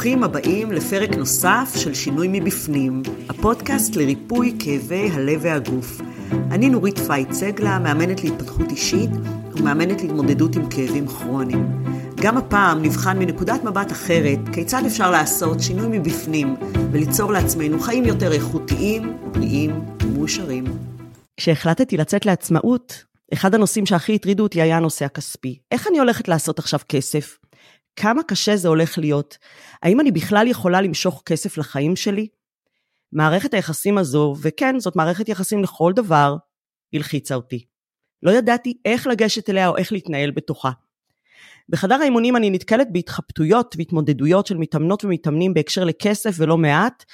ברוכים הבאים לפרק נוסף של שינוי מבפנים, הפודקאסט לריפוי כאבי הלב והגוף. אני נורית פייצגלה, מאמנת להתפתחות אישית ומאמנת להתמודדות עם כאבים כרוניים. גם הפעם נבחן מנקודת מבט אחרת כיצד אפשר לעשות שינוי מבפנים וליצור לעצמנו חיים יותר איכותיים, בריאים ומאושרים. כשהחלטתי לצאת לעצמאות, אחד הנושאים שהכי הטרידו אותי היה הנושא הכספי. איך אני הולכת לעשות עכשיו כסף? כמה קשה זה הולך להיות? האם אני בכלל יכולה למשוך כסף לחיים שלי? מערכת היחסים הזו, וכן, זאת מערכת יחסים לכל דבר, הלחיצה אותי. לא ידעתי איך לגשת אליה או איך להתנהל בתוכה. בחדר האימונים אני נתקלת בהתחבטויות והתמודדויות של מתאמנות ומתאמנים בהקשר לכסף ולא מעט,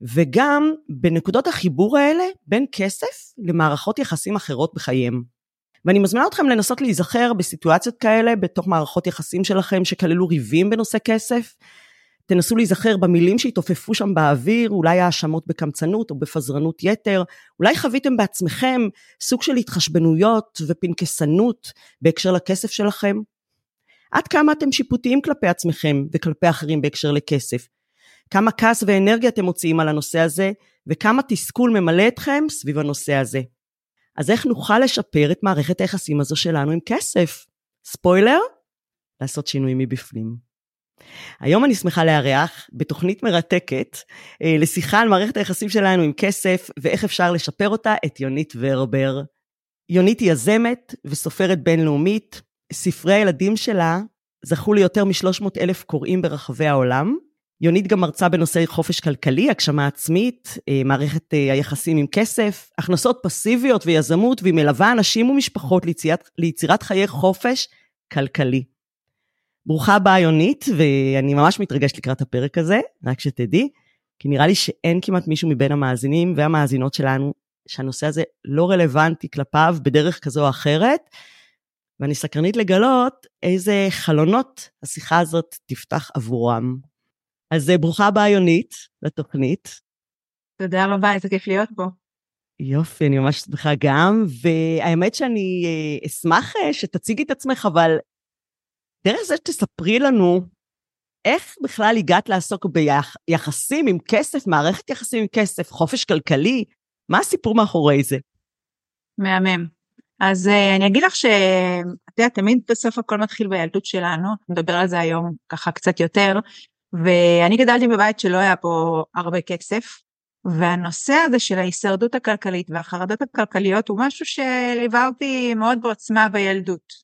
וגם בנקודות החיבור האלה בין כסף למערכות יחסים אחרות בחייהם. ואני מזמינה אתכם לנסות להיזכר בסיטואציות כאלה, בתוך מערכות יחסים שלכם שכללו ריבים בנושא כסף. תנסו להיזכר במילים שהתעופפו שם באוויר, אולי האשמות בקמצנות או בפזרנות יתר, אולי חוויתם בעצמכם סוג של התחשבנויות ופנקסנות בהקשר לכסף שלכם. עד כמה אתם שיפוטיים כלפי עצמכם וכלפי אחרים בהקשר לכסף? כמה כעס ואנרגיה אתם מוציאים על הנושא הזה, וכמה תסכול ממלא אתכם סביב הנושא הזה? אז איך נוכל לשפר את מערכת היחסים הזו שלנו עם כסף? ספוילר, לעשות שינוי מבפנים. היום אני שמחה לארח בתוכנית מרתקת לשיחה על מערכת היחסים שלנו עם כסף ואיך אפשר לשפר אותה, את יונית ורבר. יונית היא יזמת וסופרת בינלאומית. ספרי הילדים שלה זכו ליותר מ-300,000 קוראים ברחבי העולם. יונית גם מרצה בנושאי חופש כלכלי, הגשמה עצמית, מערכת היחסים עם כסף, הכנסות פסיביות ויזמות, והיא מלווה אנשים ומשפחות ליצירת חיי חופש כלכלי. ברוכה הבאה יונית, ואני ממש מתרגשת לקראת הפרק הזה, רק שתדעי, כי נראה לי שאין כמעט מישהו מבין המאזינים והמאזינות שלנו, שהנושא הזה לא רלוונטי כלפיו בדרך כזו או אחרת, ואני סקרנית לגלות איזה חלונות השיחה הזאת תפתח עבורם. אז ברוכה הבאה יונית לתוכנית. תודה רבה, איזה כיף להיות פה. יופי, אני ממש שמחה גם, והאמת שאני אשמח שתציגי את עצמך, אבל דרך זה שתספרי לנו איך בכלל הגעת לעסוק ביחסים עם כסף, מערכת יחסים עם כסף, חופש כלכלי, מה הסיפור מאחורי זה? מהמם. אז אני אגיד לך תמיד בסוף הכל מתחיל בילדות שלנו, נדבר על זה היום ככה קצת יותר, ואני גדלתי בבית שלא היה פה הרבה כסף, והנושא הזה של ההישרדות הכלכלית והחרדות הכלכליות הוא משהו שליווה אותי מאוד בעוצמה בילדות.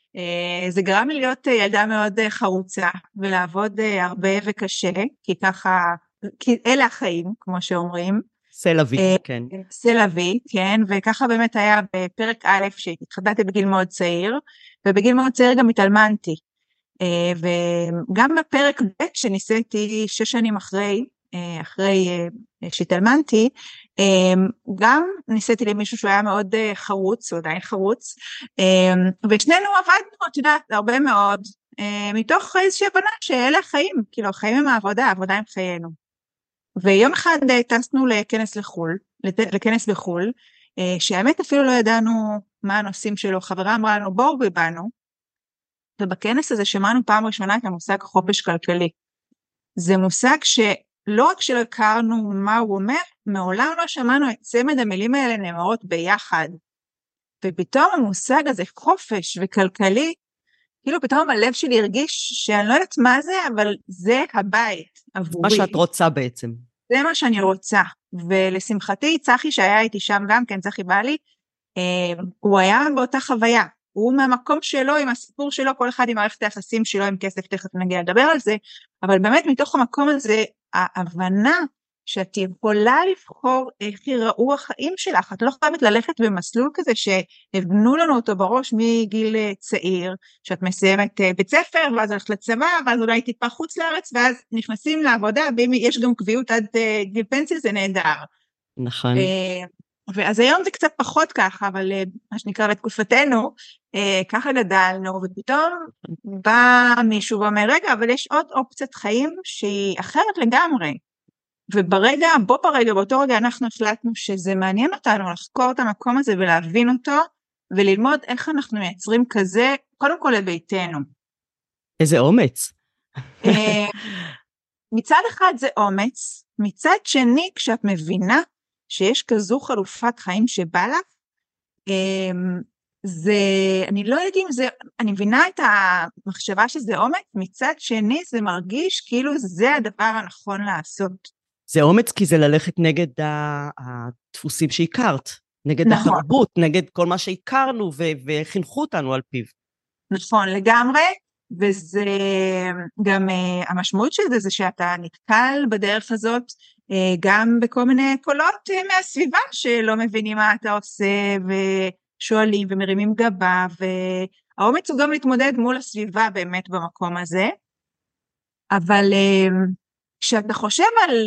זה גרם לי להיות ילדה מאוד חרוצה ולעבוד הרבה וקשה, כי ככה, כי אלה החיים כמו שאומרים. סלווי, כן. סלווי, כן, וככה באמת היה בפרק א' שהתחתנתי בגיל מאוד צעיר, ובגיל מאוד צעיר גם התאלמנתי. וגם בפרק ב' שניסיתי 6 שנים אחרי שהתאלמנתי, גם ניסיתי למישהו שהוא היה מאוד חרוץ, הוא עדיין חרוץ, ושנינו עבדנו, את יודעת, הרבה מאוד, מתוך איזושהי הבנה שאלה החיים, כאילו החיים הם העבודה הם חיינו. ויום אחד טסנו לכנס בחול, שהאמת אפילו לא ידענו מה הנושאים שלו, חברה אמרה לנו בואו ובאנו, ובכנס הזה שמענו פעם ראשונה את המושג חופש כלכלי. זה מושג שלא רק שלא הכרנו מה הוא אומר, מעולם לא שמענו את צמד המילים האלה נאמרות ביחד. ופתאום המושג הזה חופש וכלכלי, כאילו פתאום הלב שלי הרגיש שאני לא יודעת מה זה, אבל זה הבית עבורי. מה שאת רוצה בעצם. זה מה שאני רוצה. ולשמחתי צחי שהיה איתי שם גם כן, צחי בעלי, הוא היה באותה חוויה. הוא מהמקום שלו, עם הסיפור שלו, כל אחד עם מערכת היחסים שלו, עם כסף, תכף נגיע לדבר על זה, אבל באמת מתוך המקום הזה, ההבנה שאת יכולה לבחור איך יראו החיים שלך, את לא חייבת ללכת במסלול כזה שהבנו לנו אותו בראש מגיל צעיר, שאת מסיימת בית ספר, ואז הולכת לצבא, ואז אולי טיפה חוץ לארץ, ואז נכנסים לעבודה, ואם יש גם קביעות עד גיל פנסיה, זה נהדר. נכון. ואז היום זה קצת פחות ככה, אבל מה שנקרא בתקופתנו, ככה גדלנו, ופתאום בא מישהו ואומר, רגע, אבל יש עוד אופציית חיים שהיא אחרת לגמרי, באותו רגע אנחנו החלטנו שזה מעניין אותנו לחקור את המקום הזה ולהבין אותו, וללמוד איך אנחנו מייצרים כזה, קודם כל לביתנו. איזה אומץ. מצד אחד זה אומץ, מצד שני כשאת מבינה שיש כזו חלופת חיים שבא לך, זה, אני לא יודעת אם זה, אני מבינה את המחשבה שזה אומץ, מצד שני זה מרגיש כאילו זה הדבר הנכון לעשות. זה אומץ כי זה ללכת נגד הדפוסים שהכרת, נגד נכון. התרבות, נגד כל מה שהכרנו וחינכו אותנו על פיו. נכון, לגמרי, וזה גם המשמעות של זה שאתה נתקל בדרך הזאת, גם בכל מיני קולות מהסביבה שלא מבינים מה אתה עושה ושואלים ומרימים גבה, והאומץ הוא גם להתמודד מול הסביבה באמת במקום הזה, אבל כשאתה חושב על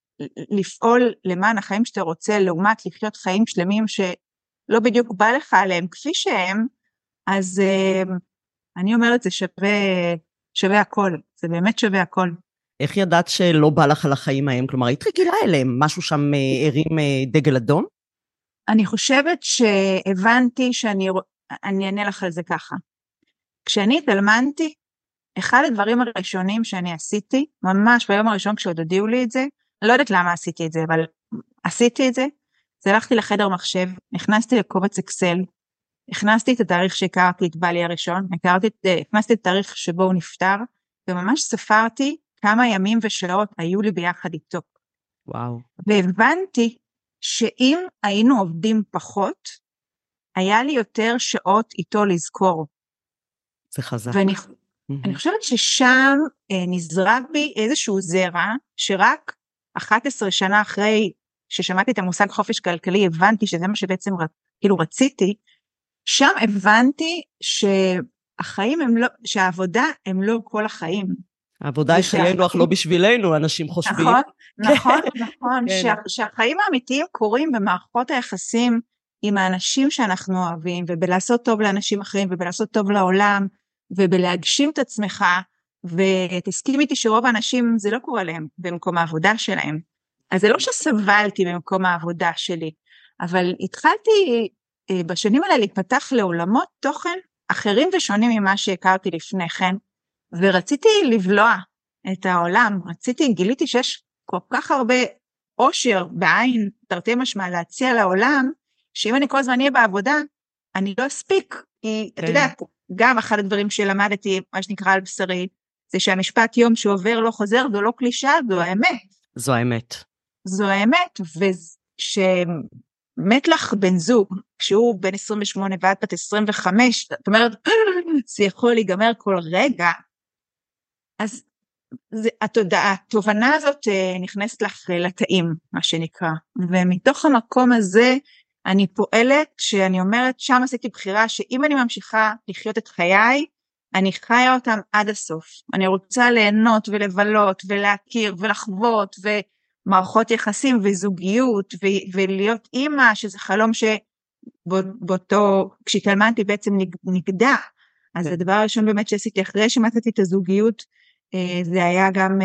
לפעול למען החיים שאתה רוצה, לעומת לחיות חיים שלמים שלא בדיוק בא לך עליהם כפי שהם, אז אני אומרת זה שווה הכל, זה באמת שווה הכל. איך ידעת שלא בא לך על החיים ההם? כלומר, היית רגילה אליהם, משהו שם הרים דגל אדום? אני חושבת שהבנתי אני אענה לך על זה ככה. כשאני התאלמנתי, אחד הדברים הראשונים שאני עשיתי, ממש ביום הראשון כשעוד הודיעו לי את זה, אני לא יודעת למה עשיתי את זה, אבל עשיתי את זה, אז הלכתי לחדר מחשב, נכנסתי לקובץ אקסל, הכנסתי את התאריך שהכרתי את בעלי הראשון, הכנסתי את התאריך שבו הוא נפטר, וממש ספרתי כמה ימים ושעות היו לי ביחד איתו. וואו. והבנתי שאם היינו עובדים פחות, היה לי יותר שעות איתו לזכור. זה חזק. ואני חושבת ששם נזרק בי איזשהו זרע, שרק 11 שנה אחרי ששמעתי את המושג חופש כלכלי, הבנתי שזה מה שבעצם כאילו רציתי, שם הבנתי שהחיים הם לא, שהעבודה הם לא כל החיים. העבודה היא חיינו, אך לא בשבילנו, אנשים חושבים. נכון, שהחיים האמיתיים קורים במערכות היחסים עם האנשים שאנחנו אוהבים, ובלעשות טוב לאנשים אחרים, ובלעשות טוב לעולם, ובלהגשים את עצמך, ותסכים איתי שרוב האנשים זה לא קורה להם במקום העבודה שלהם. אז זה לא שסבלתי במקום העבודה שלי, אבל התחלתי בשנים האלה להתפתח לעולמות תוכן אחרים ושונים ממה שהכרתי לפני כן, ורציתי לבלוע את העולם, גיליתי שיש כל כך הרבה אושר בעין, תרתי משמע להציע לעולם, שאם אני כל הזמן אהיה בעבודה, אני לא אספיק, כי אתה יודע, גם אחד הדברים שלמדתי, מה שנקרא על בשרי, זה שהמשפט יום שעובר לא חוזר, זו לא קלישה, זו האמת. זו האמת. זו האמת, מת לך בן זוג, כשהוא בן 28 ועד בת 25, זאת אומרת, זה יכול להיגמר כל רגע, אז התובנה הזאת נכנסת לך לתאים, מה שנקרא, ומתוך המקום הזה, אני פועלת, שאני אומרת, שם עשיתי בחירה, שאם אני ממשיכה לחיות את חיי, אני חיה אותם עד הסוף, אני רוצה ליהנות ולבלות, ולהכיר ולחוות, מערכות יחסים וזוגיות ולהיות אימא, שזה חלום שבאותו, כשהתאלמנתי בעצם נגדע. אז הדבר הראשון באמת שעשיתי אחרי שמצאתי את הזוגיות, זה היה גם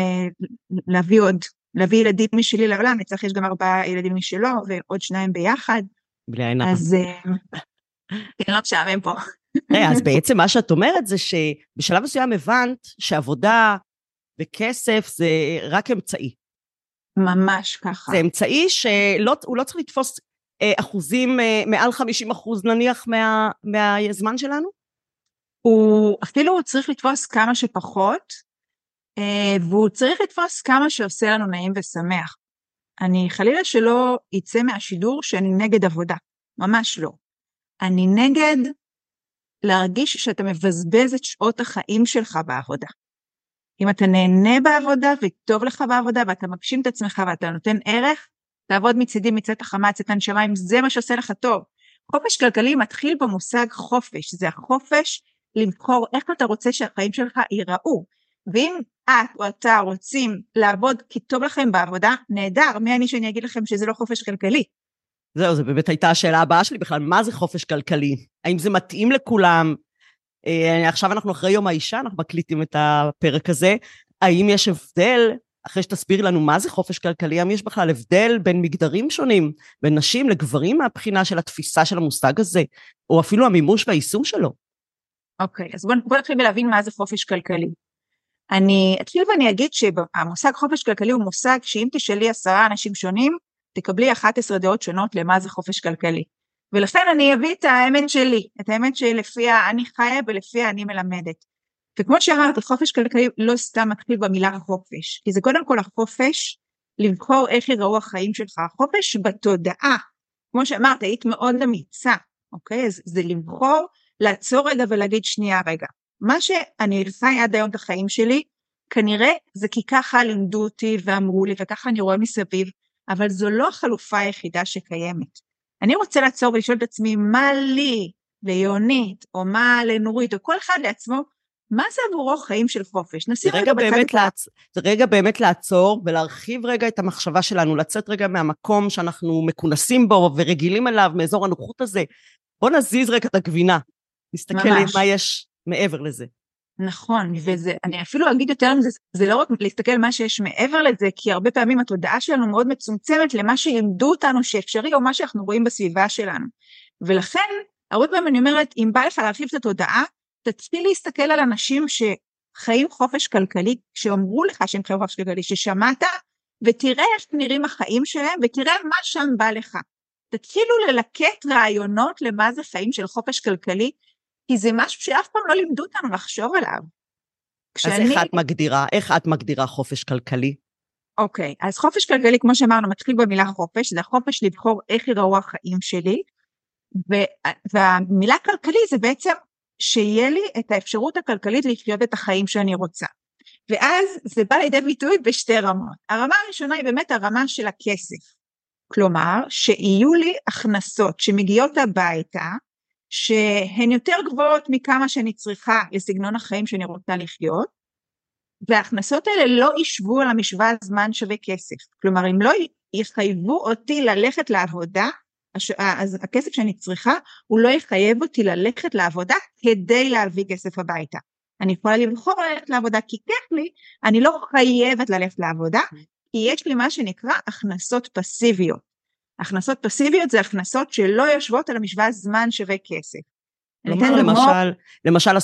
להביא ילדים משלי לעולם, לצריך יש גם 4 ילדים משלו ועוד 2 ביחד. בלי עין הרע. אז כן, לא משעמם פה. אז בעצם מה שאת אומרת זה שבשלב מסוים הבנת שעבודה וכסף זה רק אמצעי. ממש ככה. זה אמצעי שהוא לא צריך לתפוס אחוזים, מעל 50% נניח מהזמן שלנו? הוא אפילו צריך לתפוס כמה שפחות, והוא צריך לתפוס כמה שעושה לנו נעים ושמח. אני חלילה שלא יצא מהשידור שאני נגד עבודה, ממש לא. אני נגד להרגיש שאתה מבזבז את שעות החיים שלך בעבודה. אם אתה נהנה בעבודה וטוב לך בעבודה ואתה מגשים את עצמך ואתה נותן ערך, תעבוד מצידי מצאת החמה, צאת הנשמה, אם זה מה שעושה לך טוב. חופש כלכלי מתחיל במושג חופש, זה החופש לבחור איך אתה רוצה שהחיים שלך ייראו, ואם את או אתה רוצים לעבוד כי טוב לכם בעבודה, נהדר, מי אני שאני אגיד לכם שזה לא חופש כלכלי? זהו, זה באמת הייתה השאלה הבאה שלי בכלל, מה זה חופש כלכלי? האם זה מתאים לכולם? עכשיו אנחנו אחרי יום האישה, אנחנו מקליטים את הפרק הזה, האם יש הבדל, אחרי שתסביר לנו מה זה חופש כלכלי, האם יש בכלל הבדל בין מגדרים שונים, בין נשים לגברים מהבחינה של התפיסה של המושג הזה, או אפילו המימוש והיישום שלו? אוקיי, אז בוא נתחיל להבין מה זה חופש כלכלי. אני אתחיל ואני אגיד שהמושג חופש כלכלי הוא מושג שאם תשאלי 10 אנשים שונים, תקבלי 11 דעות שונות למה זה חופש כלכלי. ולכן אני אביא את האמת שלי, את האמת שלפיה אני חיה ולפיה אני מלמדת. וכמו שאמרת, חופש כלכלי לא סתם מתחיל במילה חופש, כי זה קודם כל החופש לבחור איך יראו החיים שלך, החופש בתודעה, כמו שאמרת, היית מאוד אמיצה, אוקיי? אז זה לבחור, לעצור רגע ולהגיד שנייה רגע, מה שאני חי עד היום את החיים שלי, כנראה זה כי ככה לימדו אותי ואמרו לי, וככה אני רואה מסביב, אבל זו לא החלופה היחידה שקיימת. אני רוצה לעצור ולשאול את עצמי, מה לי, ליונית, או מה לנורית, או כל אחד לעצמו, מה זה עבורו חיים של חופש? זה רגע באמת לעצור, ולהרחיב רגע את המחשבה שלנו, לצאת רגע מהמקום שאנחנו מכונסים בו, ורגילים אליו, מאזור הנוחות הזה. בוא נזיז רגע את הגבינה, נסתכל מה יש מעבר לזה. נכון, ואני אפילו אגיד יותר מזה, זה לא רק להסתכל מה שיש מעבר לזה, כי הרבה פעמים התודעה שלנו מאוד מצומצמת למה שילמדו אותנו שאפשרי, או מה שאנחנו רואים בסביבה שלנו. ולכן, הרבה פעמים אני אומרת, אם בא לך להרחיב את התודעה, תתחיל להסתכל על אנשים שחיים חופש כלכלי, שאומרו לך שהם חיים חופש כלכלי, ששמעת, ותראה איך נראים החיים שלהם, ותראה מה שם בא לך. תתחילו ללקט רעיונות למה זה חיים של חופש כלכלי, כי זה משהו שאף פעם לא לימדו אותנו לחשוב עליו. אז איך את מגדירה חופש כלכלי? אוקיי, אז חופש כלכלי, כמו שאמרנו, מתחיל במילה חופש, זה החופש לבחור איך יראו החיים שלי, והמילה כלכלי זה בעצם שיהיה לי את האפשרות הכלכלית לחיות את החיים שאני רוצה. ואז זה בא לידי ביטוי בשתי רמות. הרמה הראשונה היא באמת הרמה של הכסף. כלומר, שיהיו לי הכנסות שמגיעות הביתה, שהן יותר גבוהות מכמה שאני צריכה לסגנון החיים שאני רוצה לחיות, וההכנסות האלה לא ישבו על המשוואה זמן שווה כסף. כלומר, אם לא יחייבו אותי ללכת לעבודה, אז הכסף שאני צריכה, הוא לא יחייב אותי ללכת לעבודה כדי להביא כסף הביתה. אני יכולה לבחור ללכת לעבודה כי כיף לי, אני לא חייבת ללכת לעבודה, כי יש לי מה שנקרא הכנסות פסיביות. הכנסות פסיביות זה הכנסות שלא יושבות על המשוואה זמן שווה כסף. למשל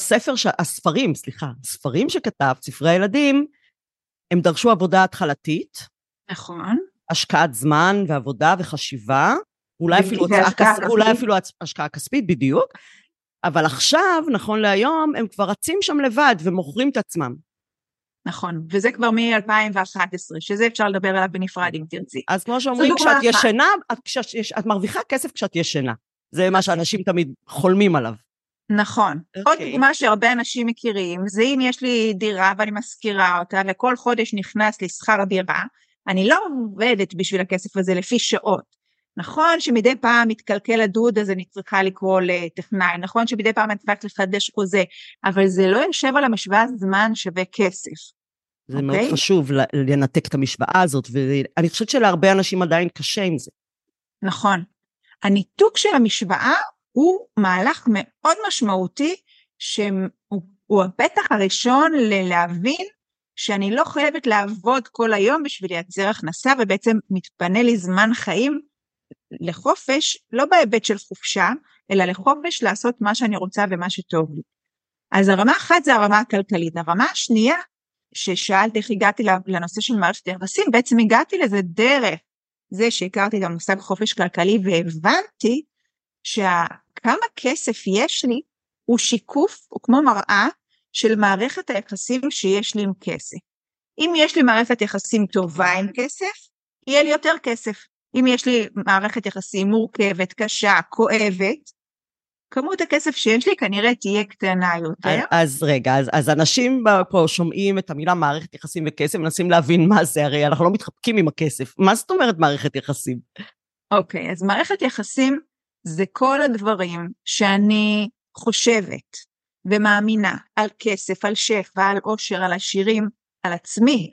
הספרים שכתב, ספרי הילדים, הם דרשו עבודה התחלתית. נכון. השקעת זמן ועבודה וחשיבה, אולי אפילו השקעה כספית בדיוק, אבל עכשיו, נכון להיום, הם כבר רצים שם לבד ומוכרים את עצמם. נכון, וזה כבר מ-2011, שזה אפשר לדבר עליו בנפרד אם תרצי. אז כמו שאומרים, כשאת ישנה, את מרוויחה כסף כשאת ישנה. זה מה שאנשים תמיד חולמים עליו. נכון. עוד דוגמה שהרבה אנשים מכירים, זה אם יש לי דירה ואני מזכירה אותה, וכל חודש נכנס לי שכר דירה, אני לא עובדת בשביל הכסף הזה לפי שעות. נכון שמדי פעם מתקלקל הדוד, אז אני צריכה לקרוא לטכנאי, נכון שמדי פעם אני צריכה לחדש חוזה, אבל זה לא יושב על המשוואה זמן שווה כסף. זה מאוד חשוב לנתק את המשוואה הזאת, ואני חושבת שלהרבה אנשים עדיין קשה עם זה. נכון. הניתוק של המשוואה הוא מהלך מאוד משמעותי, שהוא הפתח הראשון להבין שאני לא חייבת לעבוד כל היום בשביל לייצר הכנסה, ובעצם מתפנה לי זמן חיים לחופש, לא בהיבט של חופשה, אלא לחופש לעשות מה שאני רוצה ומה שטוב לי. אז הרמה אחת זה הרמה הכלכלית. הרמה השנייה, ששאלת איך הגעתי לנושא של מערכת היחסים, בעצם הגעתי לזה דרך זה שהכרתי את המושג חופש כלכלי, והבנתי שכמה כסף יש לי, הוא שיקוף, הוא כמו מראה של מערכת היחסים שיש לי עם כסף. אם יש לי מערכת יחסים טובה עם כסף, יהיה לי יותר כסף. אם יש לי מערכת יחסים מורכבת, קשה, כואבת, כמות הכסף שיש לי כנראה תהיה קטנה יותר. אז רגע, אז אנשים פה שומעים את המילה מערכת יחסים וכסף, מנסים להבין מה זה, הרי אנחנו לא מתחבקים עם הכסף. מה זאת אומרת מערכת יחסים? אוקיי, אז מערכת יחסים זה כל הדברים שאני חושבת ומאמינה על כסף, על שפע, על עושר, על עשירים, על עצמי.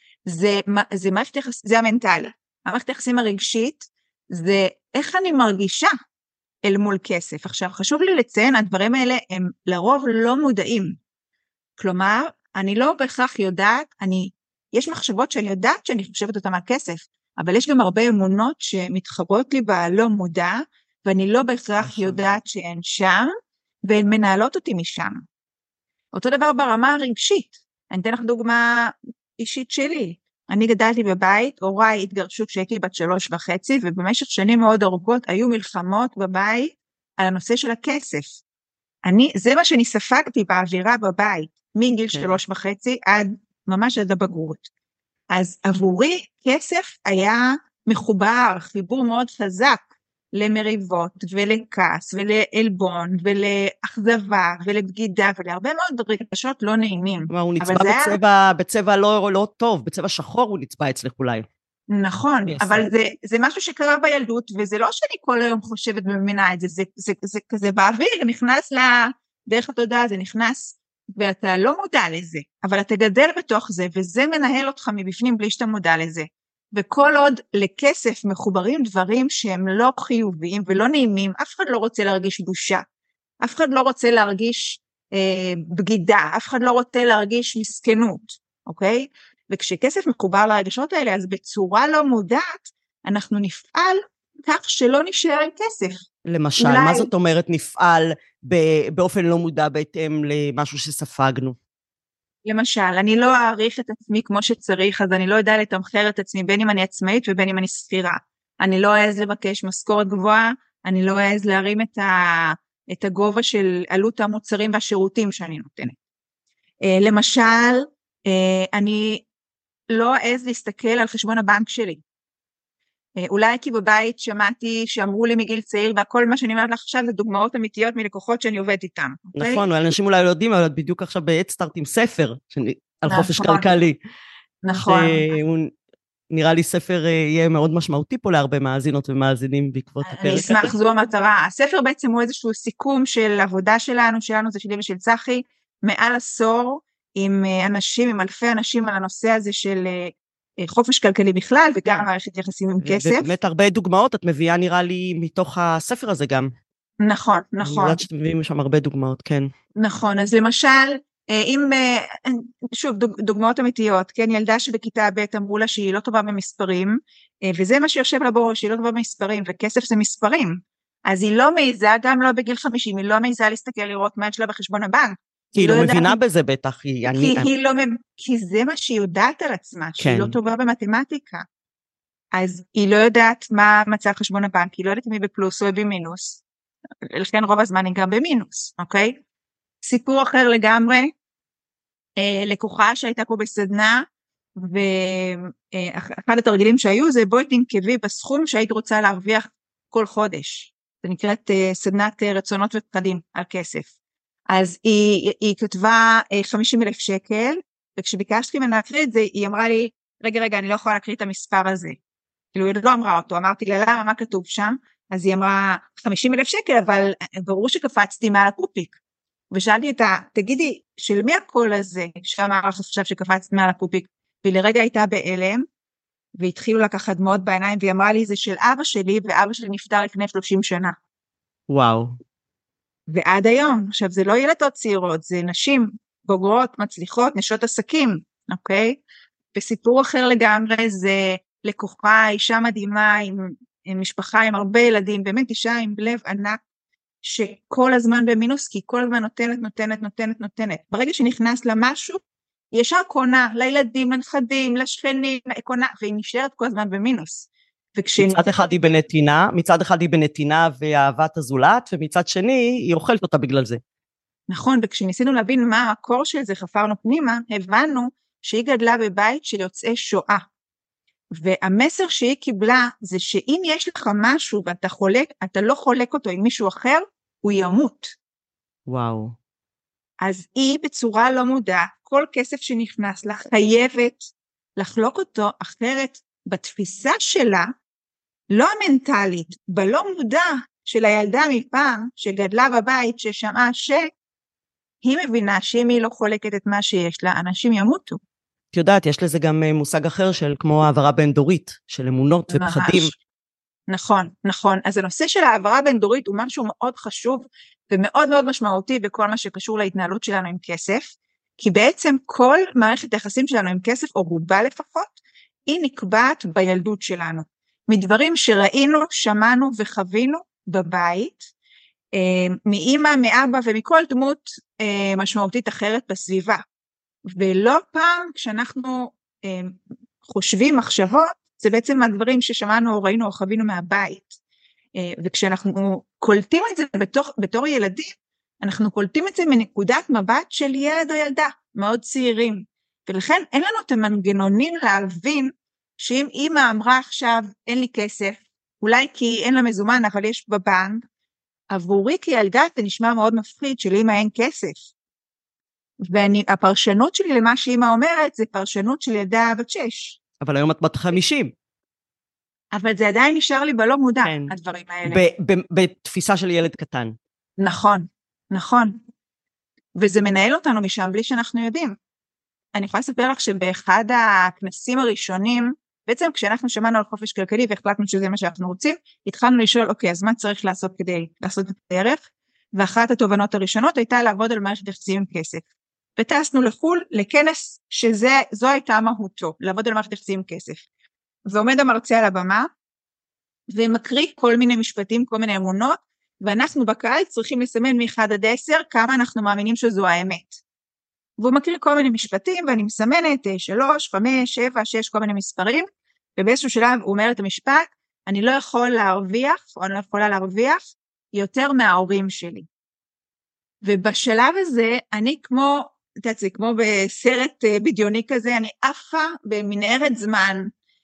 זה מערכת יחסים, זה המנטלי. המערכת היחסים הרגשית זה איך אני מרגישה אל מול כסף. עכשיו חשוב לי לציין, הדברים האלה הם לרוב לא מודעים. כלומר, אני לא בהכרח יודעת, יש מחשבות שאני יודעת שאני חושבת אותם על כסף, אבל יש גם הרבה אמונות שמתחברות לי בלא מודע, ואני לא בהכרח יודעת שהן שם, והן מנהלות אותי משם. אותו דבר ברמה הרגשית. אני אתן לך דוגמה אישית שלי. אני גדלתי בבית, הוריי התגרשו כשהייתי בת 3.5, ובמשך שנים מאוד ארוכות היו מלחמות בבית על הנושא של הכסף. זה מה שאני ספגתי באווירה בבית, מגיל 3.5 ממש עד הבגרות. אז עבורי כסף היה מחובר, חיבור מאוד חזק למריבות ולכעס ולעלבון ולאכזבה ולבגידה ולהרבה מאוד רגשות לא נעימים. הוא נצבע בצבע לא טוב, בצבע שחור הוא נצבע אצלך אולי. נכון, אבל זה משהו שקרה בילדות, וזה לא שאני כל היום חושבת ומבינה את זה, זה כזה באוויר, נכנס דרך התודעה, זה נכנס, ואתה לא מודע לזה, אבל אתה גדל בתוך זה, וזה מנהל אותך מבפנים בלי שאתה מודע לזה. וכל עוד לכסף מחוברים דברים שהם לא חיוביים ולא נעימים, אף אחד לא רוצה להרגיש בושה, אף אחד לא רוצה להרגיש בגידה, אף אחד לא רוצה להרגיש מסכנות, אוקיי? וכשכסף מחובר לרגשות האלה, אז בצורה לא מודעת, אנחנו נפעל כך שלא נשאר עם כסף. למשל, מה זאת אומרת נפעל באופן לא מודע בהתאם למשהו שספגנו? למשל, אני לא אעריך את עצמי כמו שצריך, אז אני לא יודע לתמחר את עצמי, בין אם אני עצמאית ובין אם אני ספירה. אני לא אעז לבקש משכורת גבוהה, אני לא אעז להרים את הגובה של עלות המוצרים והשירותים שאני נותנת. למשל, אני לא אעז להסתכל על חשבון הבנק שלי. אולי כי בבית שמעתי שאמרו לי מגיל צעיר, והכל מה שאני אומרת לך עכשיו זה דוגמאות אמיתיות מלקוחות שאני עובדת איתם. נכון, אנשים אולי לא יודעים, אבל בדיוק עכשיו בהדסטארט עם ספר, על חופש כלכלי. נכון. נראה לי ספר יהיה מאוד משמעותי פה להרבה מאזינות ומאזינים בעקבות הפרק. אני אשמח, זו המטרה. הספר בעצם הוא איזשהו סיכום של עבודה שלנו זה שלי ושל צחי, מעל עשור, עם אנשים, עם אלפי אנשים על הנושא הזה של חופש כלכלי בכלל, וגם מערכת יחסים עם כסף. ובאמת הרבה דוגמאות, את מביאה נראה לי מתוך הספר הזה גם. נכון, נכון. אני יודעת שאתם מביאים שם הרבה דוגמאות, כן. נכון, אז למשל, שוב, דוגמאות אמיתיות, כן, ילדה שבכיתה ב' אמרו לה שהיא לא טובה במספרים, וזה מה שיושב לה בראש, שהיא לא טובה במספרים, וכסף זה מספרים. אז היא לא מעיזה, גם לא בגיל 50, היא לא מעיזה להסתכל לראות מה יש לה בחשבון הבנק. כי היא לא מבינה בזה בטח. כי זה מה שהיא יודעת על עצמה, שהיא לא טובה במתמטיקה. אז היא לא יודעת מה מצב חשבון הבנק, היא לא יודעת אם היא בפלוס או במינוס. לכן רוב הזמן היא גם במינוס, אוקיי? סיפור אחר לגמרי, לקוחה שהייתה פה בסדנה, ואחד התרגילים שהיו זה בואי תנקבי בסכום שהיית רוצה להרוויח כל חודש. זה נקראת סדנת רצונות ופחדים על כסף. אז היא כתבה 50,000 שקל, וכשביקשתי ממנה להקריא את זה, היא אמרה לי, רגע, אני לא יכולה להקריא את המספר הזה. כאילו, היא לא אמרה אותו, אמרתי לה, למה, מה כתוב שם? אז היא אמרה, 50,000 שקל, אבל ברור שקפצתי מעל הפופיק. ושאלתי אותה, תגידי, של מי הקול הזה, שאמר לך עכשיו שקפצתי מעל הפופיק? והיא לרגע הייתה בהלם, והתחילו לקחת דמעות בעיניים, והיא אמרה לי, זה של אבא שלי, ואבא שלי נפטר לפני 30 שנה. וואו. ועד היום, עכשיו זה לא ילדות צעירות, זה נשים בוגרות, מצליחות, נשות עסקים, אוקיי? וסיפור אחר לגמרי זה לקוחה, אישה מדהימה עם משפחה, עם הרבה ילדים, באמת אישה עם לב ענק, שכל הזמן במינוס, כי כל הזמן נותנת. ברגע שנכנס לה משהו, היא ישר קונה לילדים, לנכדים, לשכנים, קונה, והיא נשארת כל הזמן במינוס. מצד אחד היא בנתינה ואהבת הזולת, ומצד שני היא אוכלת אותה בגלל זה. נכון, וכשניסינו להבין מה המקור של זה, חפרנו פנימה, הבנו שהיא גדלה בבית של יוצאי שואה. והמסר שהיא קיבלה זה שאם יש לך משהו ואתה לא חולק אותו עם מישהו אחר, הוא ימות. וואו. אז היא בצורה לא מודעת, כל כסף שנכנס לה חייבת לחלוק אותו, אחרת בתפיסה שלה, לא המנטלית, בלא מודע של הילדה מפעם שגדלה בבית ששמעה שהיא מבינה שאם היא לא חולקת את מה שיש לה, אנשים ימותו. את יודעת, יש לזה גם מושג אחר של כמו העברה בין דורית, של אמונות ופחדים. נכון. אז הנושא של העברה בין דורית הוא משהו מאוד חשוב ומאוד מאוד משמעותי בכל מה שקשור להתנהלות שלנו עם כסף, כי בעצם כל מערכת היחסים שלנו עם כסף, או רובה לפחות, היא נקבעת בילדות שלנו. מדברים שראינו, שמענו וחווינו בבית, מאמא, מאבא ומכל דמות משמעותית אחרת בסביבה. ולא פעם כשאנחנו חושבים מחשבות, זה בעצם הדברים ששמענו או ראינו או חווינו מהבית, וכשאנחנו קולטים את זה בתור ילדים, אנחנו קולטים את זה מנקודת מבט של ילד או ילדה, מאוד צעירים, ולכן אין לנו את המנגנונים להבין, שאם אמא אמרה עכשיו אין לי כסף, אולי כי אין לה מזומן אבל יש בבנק, עבורי כילדה זה נשמע מאוד מפחיד שלאמא אין כסף, והפרשנות שלי למה שאמא אומרת זה פרשנות של ילדה בת 6. אבל היום את בת 50. אבל זה עדיין נשאר לי בלא מודע, כן. הדברים האלה. בתפיסה של ילד קטן. נכון, נכון. וזה מנהל אותנו משם בלי שאנחנו יודעים. אני יכולה לספר לך שבאחד הכנסים הראשונים, בעצם כשאנחנו שמענו על חופש כלכלי והחלטנו שזה מה שאנחנו רוצים, התחלנו לשאול, אוקיי, אז מה צריך לעשות כדי לעשות את הדרך? ואחת התובנות הראשונות הייתה לעבוד על מערכת יחסים עם כסף. וטסנו לחול לכנס שזו הייתה מהותו, לעבוד על מערכת יחסים עם כסף. ועומד המרצה על הבמה, ומקריא כל מיני משפטים, כל מיני אמונות, ואנחנו בקהל צריכים לסמן מ-1 עד 10 כמה אנחנו מאמינים שזו האמת. והוא מקריא כל מיני משפטים, ואני מסמנת 3, 5, 7, 6, כל מיני מספרים, ובאיזשהו שלב הוא אומר את המשפט, אני לא יכול להרוויח, או אני לא יכולה להרוויח, יותר מההורים שלי. ובשלב הזה, אני כמו בסרט בדיוני כזה, אני עפה במנהרת זמן,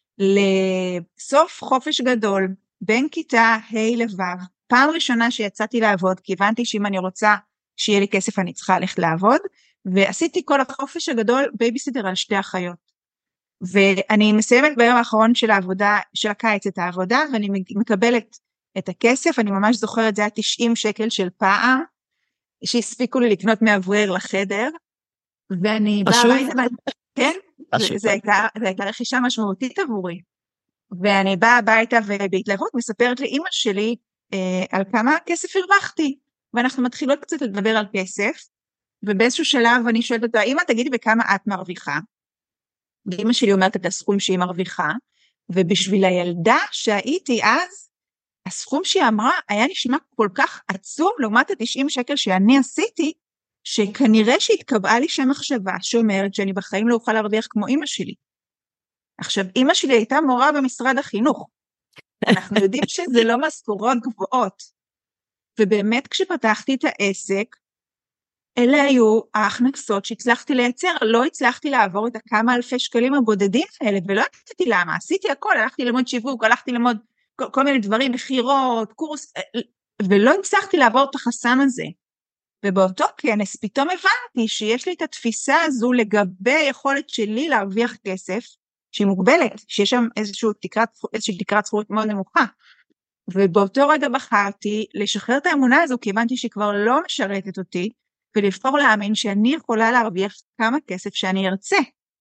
לסוף חופש גדול, בין כיתה ה' לו', פעם ראשונה שיצאתי לעבוד, כי הבנתי שאם אני רוצה שיהיה לי כסף, אני צריכה ללכת לעבוד, ועשיתי כל החופש הגדול בייביסיטר על 2 אחיות. ואני מסיימת ביום האחרון של העבודה, של הקיץ את העבודה, ואני מקבלת את הכסף, אני ממש זוכרת, זה היה 90 שקל של פעם, שהספיקו לי לקנות מאוורר לחדר, ואני באה הביתה, כן, זה הייתה רכישה משמעותית עבורי, ואני באה הביתה ובהתלהבות מספרת לאמא שלי על כמה כסף הרווחתי, ואנחנו מתחילות קצת לדבר על כסף, ובאיזשהו שלב אני שואלת אותה, אמא תגידי בכמה את מרוויחה, ואמא שלי אומרת את הסכום שהיא מרוויחה, ובשביל הילדה שהייתי אז, הסכום שהיא אמרה היה נשמע כל כך עצום, לעומת ה-90 שקל שאני עשיתי, שכנראה שהתקבעה לי שם מחשבה, שאומרת שאני בחיים לא אוכל להרוויח כמו אמא שלי. עכשיו, אמא שלי הייתה מורה במשרד החינוך, אנחנו יודעים שזה לא משכורות גבוהות, ובאמת כשפתחתי את העסק, אלה היו ההכנסות שהצלחתי לייצר, לא הצלחתי לעבור את הכמה אלפי שקלים הבודדים האלה, ולא ידעתי למה, עשיתי הכל, הלכתי ללמוד שיווק, הלכתי ללמוד כל מיני דברים, מחירות, קורס, ולא הצלחתי לעבור את החסם הזה, ובאותו כנס פתאום הבנתי שיש לי את התפיסה הזו לגבי היכולת שלי להרוויח כסף, שהיא מוגבלת, שיש שם איזושהי תקרת זכות מאוד נמוכה, ובאותו רגע בחרתי לשחרר את האמונה הזו, כי הבנתי שהיא כבר לא משרתת אותי, ולבחור להאמין שאני יכולה להרוויח כמה כסף שאני ארצה.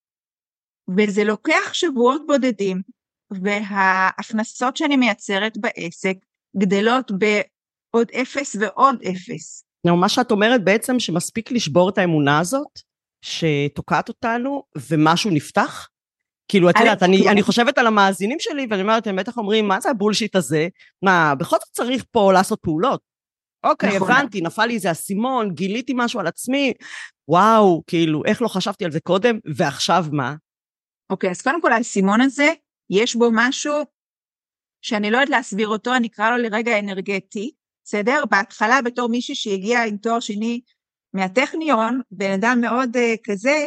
וזה לוקח שבועות בודדים, וההכנסות שאני מייצרת בעסק, גדלות בעוד 0 ועוד 0. מה שאת אומרת בעצם שמספיק לשבור את האמונה הזאת, שתוקעת אותנו, ומשהו נפתח? כאילו, את יודעת, אני חושבת על המאזינים שלי, ואני אומרת, הם בטח אומרים, מה זה הבולשיט הזה? מה, בכל זאת צריך פה לעשות פעולות? אוקיי, הבנתי, נפל לי איזה אסימון, גיליתי משהו על עצמי, וואו, כאילו, איך לא חשבתי על זה קודם, ועכשיו מה? אוקיי, אז קודם כל, האסימון הזה, יש בו משהו שאני לא יודעת להסביר אותו, אני אקרא לו לרגע אנרגטי, בסדר? בהתחלה, בתור מישהי שהגיע עם תואר שני מהטכניון, בן אדם מאוד כזה,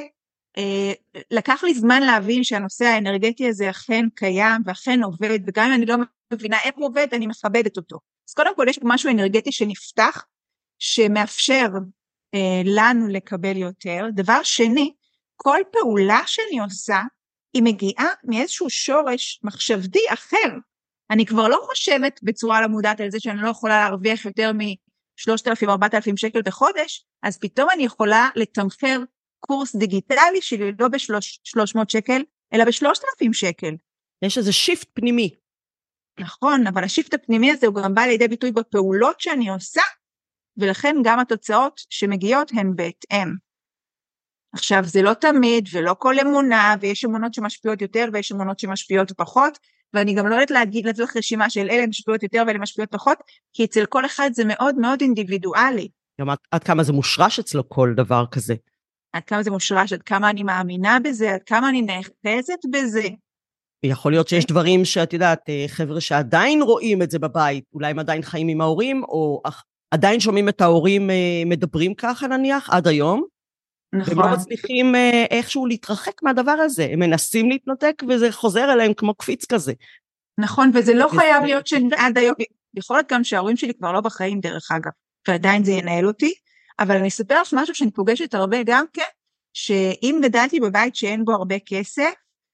לקח לי זמן להבין שהנושא האנרגטי הזה אכן קיים, ואכן עובד, וגם אם אני לא מבינה איך הוא עובד, אני מכבדת אותו. אז קודם כל יש פה משהו אנרגטי שנפתח, שמאפשר לנו לקבל יותר. דבר שני, כל פעולה שאני עושה, היא מגיעה מאיזשהו שורש מחשבתי אחר. אני כבר לא חושבת בצורה לא מודעת על זה שאני לא יכולה להרוויח יותר מ-3,000-4,000 שקל בחודש, אז פתאום אני יכולה לתמחר קורס דיגיטלי שלי לא ב-300 שקל, אלא ב-3,000 שקל. יש איזה שיפט פנימי. נכון, אבל השיפט הפנימי הזה הוא גם בא לידי ביטוי בפעולות שאני עושה, ולכן גם התוצאות שמגיעות הן בהתאם. עכשיו, זה לא תמיד ולא כל אמונה, ויש אמונות שמשפיעות יותר ויש אמונות שמשפיעות פחות, ואני גם לא יודעת להגיד לך רשימה של אלה משפיעות יותר ואלה משפיעות פחות, כי אצל כל אחד זה מאוד מאוד אינדיבידואלי. גם עד כמה זה מושרש אצלו כל דבר כזה. עד כמה זה מושרש, עד כמה אני מאמינה בזה, עד כמה אני נאחזת בזה. יכול להיות שיש דברים שאת יודעת, חבר'ה שעדיין רואים את זה בבית, אולי הם עדיין חיים עם ההורים, או עדיין שומעים את ההורים מדברים ככה נניח, עד היום, והם לא מצליחים איכשהו להתרחק מהדבר הזה, הם מנסים להתנתק וזה חוזר אליהם כמו קפיץ כזה. נכון, וזה לא חייב להיות שעד היום, יכול להיות גם שההורים שלי כבר לא בחיים דרך אגב, ועדיין זה ינהל אותי, אבל אני אספר לך משהו שאני פוגשת הרבה גם כן, שאם גדלתי בבית שאין בו הרבה כסף,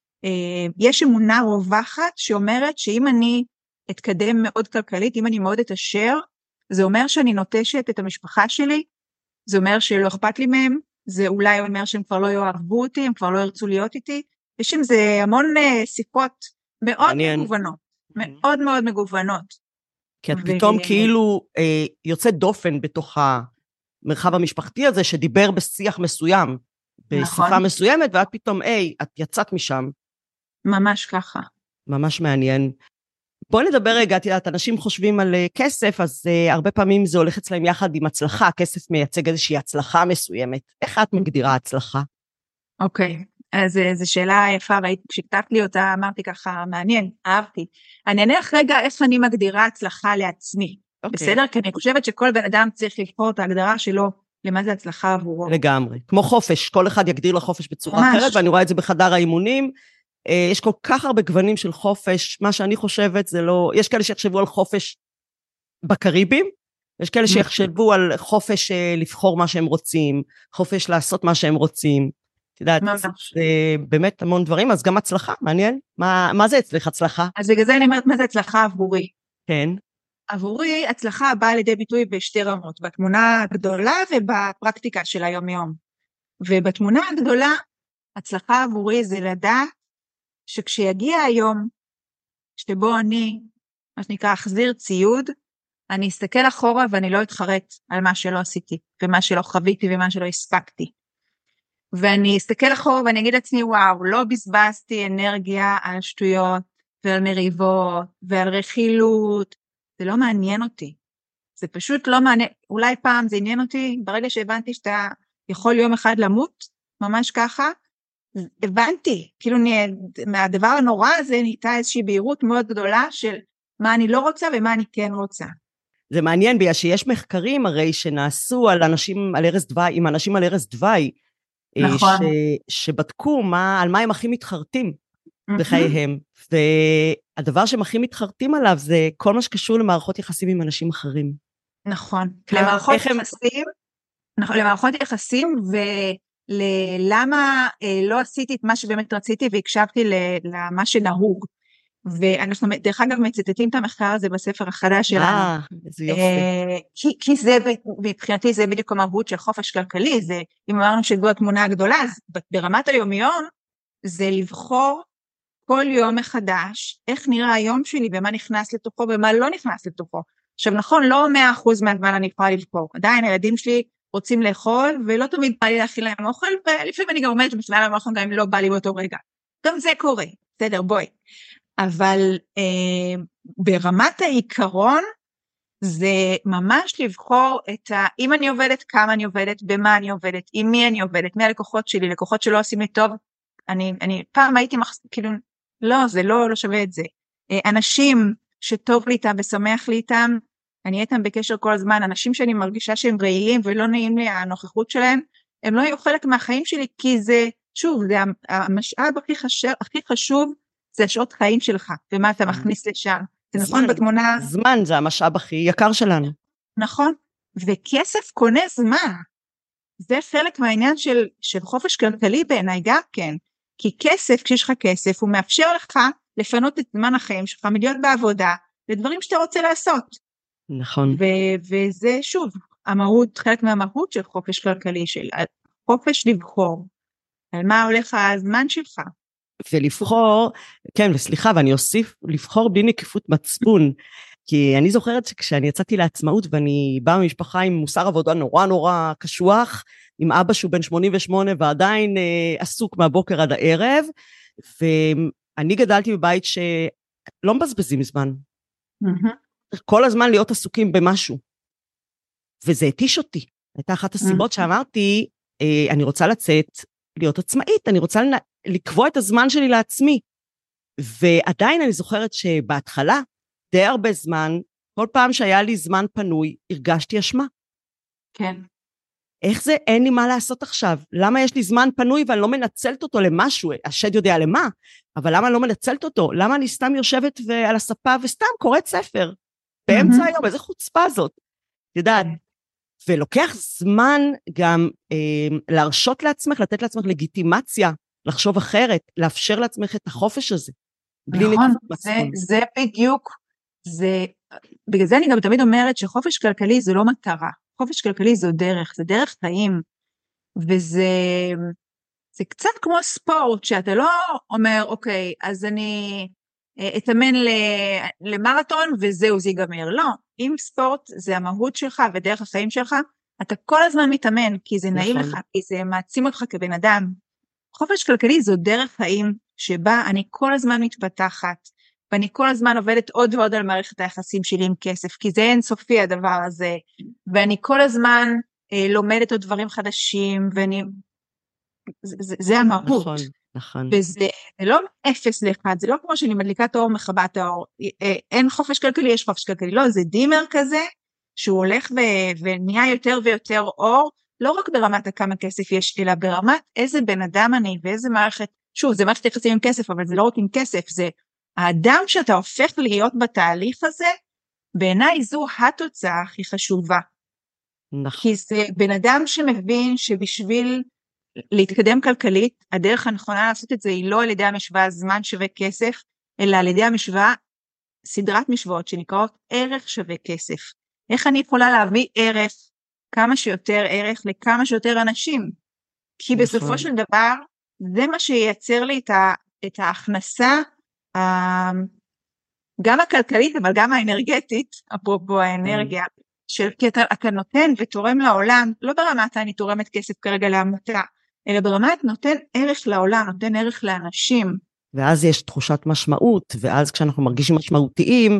יש אמונה רווחת שאומרת שאם אני אתקדם מאוד כלכלית, אם אני מאוד אתעשר, זה אומר שאני נוטשת את המשפחה שלי, זה אומר שלא אכפת לי מהם, זה אולי אומר שהם כבר לא יאהבו אותי, הם כבר לא ירצו להיות איתי, יש עם זה המון שיחות מאוד מגוונות, מאוד מאוד מגוונות. כי את פתאום כאילו יוצאת דופן בתוך המרחב המשפחתי הזה, שדיבר בשיח מסוים, בשפה מסוימת, ואת פתאום, את יצאת משם. ממש ככה. ממש מעניין. בואי נדבר רגע, את יודעת, אנשים חושבים על כסף, אז הרבה פעמים זה הולך אצלהם יחד עם הצלחה, כסף מייצג איזושהי הצלחה מסוימת. איך את מגדירה הצלחה? אוקיי, אז זו שאלה יפה, כשכתבת לי אותה, אמרתי ככה, מעניין, אהבתי. אני אענה לך רגע איך אני מגדירה הצלחה לעצמי, בסדר? כי אני חושבת שכל בן אדם צריך לבחור את ההגדרה שלו, למה זה הצלחה עבורו. לגמרי, כמו חופש, כל אחד יגדיר לחופש בצורה אחרת, ואני רואה את זה בחדר האימונים, יש כל כך הרבה גוונים של חופש, מה שאני חושבת זה לא, יש כאלה שיחשבו על חופש בקריבים, יש כאלה שיחשבו על חופש לבחור מה שהם רוצים, חופש לעשות מה שהם רוצים, את יודעת, זה באמת המון דברים, אז גם הצלחה, מעניין, מה זה אצלך הצלחה? אז בגלל זה אני אומרת, מה זה הצלחה עבורי? כן. עבורי הצלחה באה לידי ביטוי בשתי רמות, בתמונה הגדולה ובפרקטיקה של היום יום, ובתמונה הגדולה, הצלחה עבורי זה לדעת, שכשיגיע היום, שבו אני, מה שנקרא, אחזיר ציוד, אני אסתכל אחורה ואני לא אתחרט על מה שלא עשיתי, ומה שלא חוויתי ומה שלא הספקתי. ואני אסתכל אחורה ואני אגיד לעצמי, וואו, לא בזבזתי אנרגיה על שטויות, ועל מריבות, ועל רכילות, זה לא מעניין אותי. זה פשוט לא מעניין, אולי פעם זה עניין אותי, ברגע שהבנתי שאתה יכול יום אחד למות, ממש ככה, הבנתי, כאילו מהדבר הנורא הזה נהייתה איזושהי בהירות מאוד גדולה של מה אני לא רוצה ומה אני כן רוצה. זה מעניין בגלל שיש מחקרים הרי שנעשו על אנשים על ערש דווי, עם אנשים על ערש דווי, נכון. שבדקו על מה הם הכי מתחרטים בחייהם, והדבר שהם הכי מתחרטים עליו זה כל מה שקשור למערכות יחסים עם אנשים אחרים. נכון, למערכות יחסים למה לא עשיתי את מה שבאמת רציתי והקשבתי למה שנהוג, ואנחנו דרך אגב מצטטים את המחקר הזה בספר החדש שלנו, איזה יופי. כי זה מבחינתי זה בדיוק המהות של חופש כלכלי, זה אם אמרנו שזו התמונה הגדולה, אז ברמת היומיום זה לבחור כל יום מחדש איך נראה היום שלי ומה נכנס לתוכו ומה לא נכנס לתוכו. עכשיו נכון, לא 100% מהזמן אני יכולה לבחור, עדיין הילדים שלי רוצים לאכול, ולא תמיד בא לי להכין להם אוכל, ולפעמים אני גם אומרת שבכלל להם אוכל גם אם לא בא לי באותו רגע. גם זה קורה, בסדר, בואי. אבל ברמת העיקרון, זה ממש לבחור אם אני עובדת, כמה אני עובדת, במה אני עובדת, עם מי אני עובדת, מי הלקוחות שלי, לקוחות שלא עושים לי טוב, אני פעם הייתי, כאילו, לא, זה לא שווה את זה. אנשים שטוב לי איתם ושמח לי איתם, אני איתם בקשר כל הזמן, אנשים שאני מרגישה שהם רעילים ולא נעים לי הנוכחות שלהם, הם לא יהיו חלק מהחיים שלי, כי זה, שוב, זה המשאב הכי חשוב, זה השעות חיים שלך, ומה אתה מכניס לשם. זה נכון בתמונה... זמן זה המשאב הכי יקר שלנו. נכון, וכסף קונה זמן. זה חלק מהעניין של חופש כלכלי בעיניי גם כן, כי כסף, כשיש לך כסף, הוא מאפשר לך לפנות את זמן החיים שלך, מלהיות בעבודה, לדברים שאתה רוצה לעשות. נכון. וזה שוב, המהות, חלק מהמהות של חופש כלכלי, של חופש לבחור, על מה הולך הזמן שלך. ולבחור, כן, וסליחה, ואני אוסיף, לבחור בלי נקיפות מצפון, כי אני זוכרת שכשאני יצאתי לעצמאות, ואני באה ממשפחה עם מוסר עבודה נורא נורא קשוח, עם אבא שהוא בן 88, ועדיין עסוק מהבוקר עד הערב, ואני גדלתי בבית שלא מבזבזים זמן. כל הזמן להיות עסוקים במשהו. וזה התיש אותי. הייתה אחת הסיבות שאמרתי, אני רוצה לצאת, להיות עצמאית, אני רוצה לקבוע את הזמן שלי לעצמי, ועדיין אני זוכרת שבהתחלה, די הרבה זמן, כל פעם שהיה לי זמן פנוי, הרגשתי אשמה. כן. איך זה? אין לי מה לעשות עכשיו. למה יש לי זמן פנוי ואני לא מנצלת אותו למשהו? השד יודע למה, אבל למה אני לא מנצלת אותו? למה אני סתם יושבת על הספה וסתם קוראת ספר? באמצע היום, איזה חוצפה זאת. יודעת, ולוקח זמן גם להרשות לעצמך, לתת לעצמך לגיטימציה, לחשוב אחרת, לאפשר לעצמך את החופש הזה. נכון, זה בדיוק, בגלל זה אני גם תמיד אומרת שחופש כלכלי זה לא מטרה, חופש כלכלי זו דרך, זה דרך חיים, וזה קצת כמו ספורט, שאתה לא אומר, אוקיי, אז אני אתאמן למרתון וזהו זה ייגמר, לא, אם ספורט זה המהות שלך ודרך החיים שלך, אתה כל הזמן מתאמן, כי זה נעים לך, כי זה מעצים אותך כבן אדם. חופש כלכלי זו דרך חיים שבה אני כל הזמן מתפתחת, ואני כל הזמן עובדת עוד ועוד על מערכת היחסים שלי עם כסף, כי זה אינסופי הדבר הזה, ואני כל הזמן לומדת עוד דברים חדשים, זה המהות. נכון, נכון. וזה לא 0 ל-1, זה לא כמו שאני מדליקה את האור מחבאת את האור, אין חופש כלכלי, יש חופש כלכלי, לא, זה דימר כזה, שהוא הולך ונהיה יותר ויותר אור, לא רק ברמת כמה כסף יש, אלא ברמת איזה בן אדם אני, ואיזה מערכת, שוב, זה מערכת יחסים עם כסף, אבל זה לא רק עם כסף, זה האדם שאתה הופך להיות בתהליך הזה, בעיניי זו התוצאה הכי חשובה. נכון. כי זה בן אדם שמבין שבשביל להתקדם כלכלית, הדרך הנכונה לעשות את זה היא לא על ידי המשוואה זמן שווה כסף, אלא על ידי המשוואה, סדרת משוואות שנקראות ערך שווה כסף. איך אני יכולה להביא ערך, כמה שיותר ערך לכמה שיותר אנשים? כי בסופו של דבר, זה מה שייצר לי את ההכנסה, גם הכלכלית, אבל גם האנרגטית, אפרופו האנרגיה, כי אתה נותן ותורם לעולם, לא ברמת אני תורמת כסף כרגע לעמותה, אלא ברמת נותן ערך לעולם, נותן ערך לאנשים. ואז יש תחושת משמעות, ואז כשאנחנו מרגישים משמעותיים,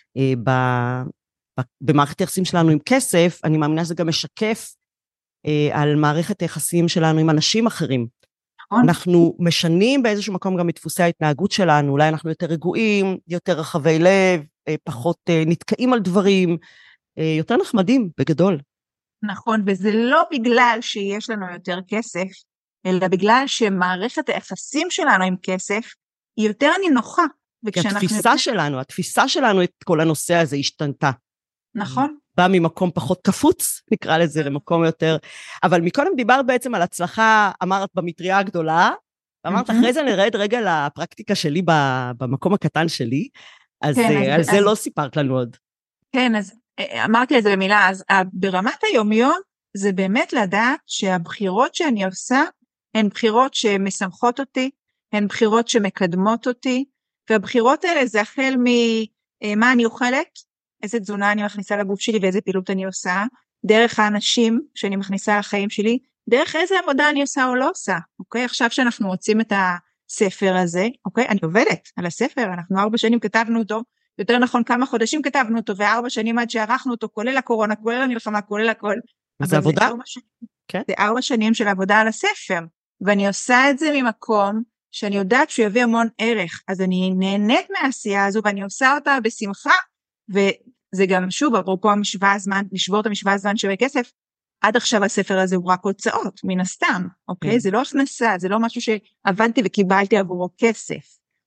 במערכת היחסים שלנו עם כסף, אני מאמינה שזה גם משקף על מערכת היחסים שלנו עם אנשים אחרים. אנחנו משנים באיזשהו מקום גם את דפוסי ההתנהגות שלנו, אולי אנחנו יותר רגועים, יותר רחבי לב, פחות נתקעים על דברים, יותר נחמדים בגדול. נכון, וזה לא בגלל שיש לנו יותר כסף, אלא בגלל שמערכת היחסים שלנו עם כסף היא יותר נינוחה. התפיסה שלנו את כל הנושא הזה השתנתה. נכון. בא ממקום פחות קפוץ, נקרא לזה, למקום יותר, אבל מקודם דיברת בעצם על הצלחה, אמרת במטריה הגדולה, ואמרת אחרי זה נרד רגע לפרקטיקה שלי במקום הקטן שלי, אז על זה לא סיפרת לנו עוד. כן, אז אמרתי את זה במילה, אז ברמת היומיום, זה באמת לדעת שהבחירות שאני עושה, הן בחירות שמשמחות אותי, הן בחירות שמקדמות אותי, והבחירות האלה זה החל ממה אני אוכלת, איזה תזונה אני מכניסה לגוף שלי ואיזה פעילות אני עושה, דרך האנשים שאני מכניסה לחיים שלי, דרך איזה עבודה אני עושה או לא עושה, אוקיי? עכשיו שאנחנו מוצאים את הספר הזה, אוקיי? אני עובדת על הספר, אנחנו 4 שנים כתבנו אותו, יותר נכון כמה חודשים כתבנו אותו, ו4 שנים עד שערכנו אותו, כולל הקורונה, כולל המלחמה, כולל הכל. זה עבודה? זה 4 שנים של עבודה על הספר, ואני עושה את זה ממקום שאני יודעת שהוא יביא המון ערך, אז אני נהנית מהעשייה הזו, ואני עושה אותה בשמחה, וזה גם שוב, אפרופו המשוואה הזמן, לשבור את המשוואה הזמן שווה כסף, עד עכשיו הספר הזה הוא רק הוצאות, מן הסתם, אוקיי? זה לא הכנסה, זה לא משהו שעבדתי וקיבלתי עבורו כסף.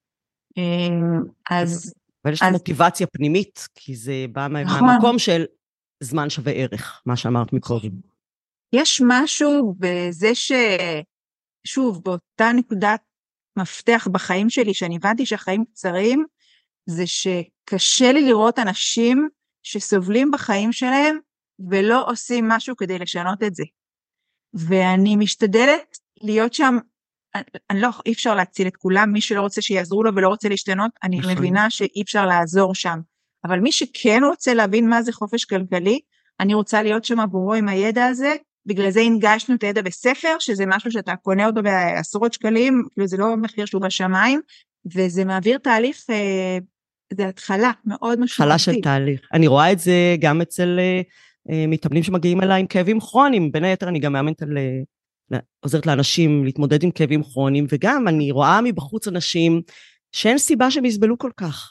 אבל יש מוטיבציה פנימית, כי זה בא מהמקום של זמן שווה ערך, מה שאמרת מקודם. יש משהו בזה שוב, באותה נקודת מפתח בחיים שלי, שאני הבנתי שהחיים קצרים, זה שקשה לי לראות אנשים שסובלים בחיים שלהם, ולא עושים משהו כדי לשנות את זה. ואני משתדלת להיות שם, אי אפשר להציל את כולם, מי שלא רוצה שיעזרו לו ולא רוצה להשתנות, אני מבינה שאי אפשר לעזור שם. אבל מי שכן רוצה להבין מה זה חופש כלכלי, אני רוצה להיות שם עבורו עם הידע הזה, בגלל זה הנגשנו את הידע בספר, שזה משהו שאתה קונה אותו בעשרות שקלים, כאילו זה לא מחיר שהוא בשמיים, וזה מעביר תהליך, זה התחלה מאוד משמעותית. התחלה של תהליך. אני רואה את זה גם אצל מתאמנים שמגיעים אליי עם כאבים כרוניים, בין היתר אני גם מאמנת על עוזרת לאנשים להתמודד עם כאבים כרוניים, וגם אני רואה מבחוץ אנשים שאין סיבה שהם יסבלו כל כך.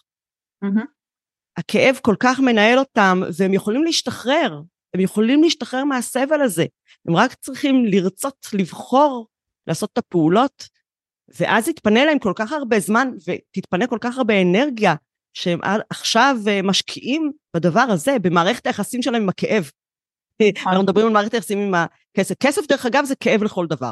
הכאב כל כך מנהל אותם, והם יכולים להשתחרר, הם יכולים להשתחרר מהסבל הזה, הם רק צריכים לרצות, לבחור, לעשות את הפעולות, ואז יתפנה להם כל כך הרבה זמן, ותתפנה כל כך הרבה אנרגיה, שהם עכשיו משקיעים בדבר הזה, במערכת היחסים שלהם עם הכאב. אנחנו מדברים על מערכת היחסים עם הכסף. כסף דרך אגב זה כאב לכל דבר.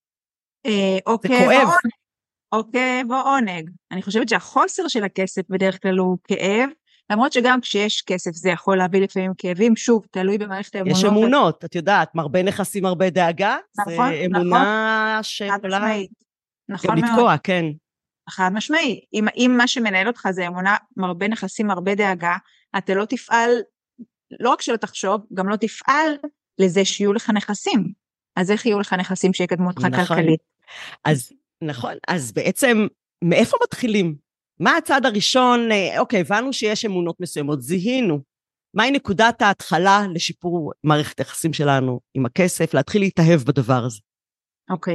זה כואב. או כאב או עונג. אני חושבת שהחוסר של הכסף בדרך כלל הוא כאב, למרות שגם כשיש כסף זה יכול להביא לפעמים כאבים, שוב, תלוי במערכת האמונות. יש אמונות, את יודעת, מרבה נכסים, הרבה דאגה, זה אמונה שיכולה גם לתקוע, כן. חד משמעית, אם מה שמנהל אותך זה אמונה, מרבה נכסים, הרבה דאגה, אתה לא תפעל, לא רק שלא תחשוב, גם לא תפעל לזה שיהיו לך נכסים. אז איך יהיו לך נכסים שיקדמו אותך כלכלית? אז נכון, אז בעצם מאיפה מתחילים? מה הצעד הראשון? אוקיי, הבנו שיש אמונות מסוימות, זיהינו. מהי נקודת ההתחלה לשיפור מערכת היחסים שלנו עם הכסף, להתחיל להתאהב בדבר הזה? אוקיי,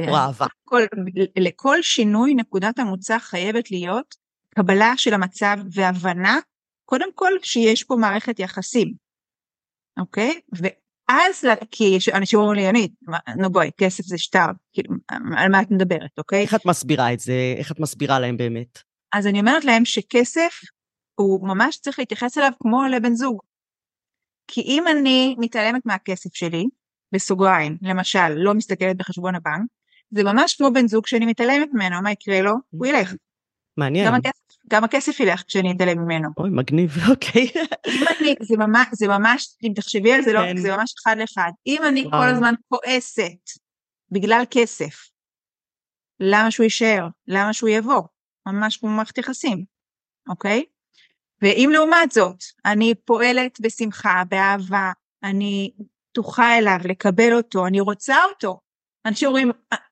לכל שינוי נקודת המוצא חייבת להיות קבלה של המצב והבנה, קודם כל שיש פה מערכת יחסים. אוקיי? ואז, כי אנשים אומרים לי, יונית, נו בואי, כסף זה שטר, כאילו, על מה את מדברת, אוקיי? איך את מסבירה את זה? איך את מסבירה להם באמת? אז אני אומרת להם שכסף הוא ממש צריך להתייחס אליו כמו לבן זוג. כי אם אני מתעלמת מהכסף שלי, בסוגריים, למשל, לא מסתכלת בחשבון הבנק, זה ממש כמו בן זוג שאני מתעלמת ממנו, מה יקרה לו? הוא ילך. מעניין. גם הכסף ילך כשאני אתעלם ממנו. אוי, מגניב, אוקיי. זה ממש, אם תחשבי על זה, זה ממש אחד לאחד. אם אני כל הזמן כועסת בגלל כסף, למה שהוא יישאר? למה שהוא יבוא? ממש כמו מערכת יחסים, אוקיי? ואם לעומת זאת, אני פועלת בשמחה, באהבה, אני פתוחה אליו, לקבל אותו, אני רוצה אותו. אנשים אומרים,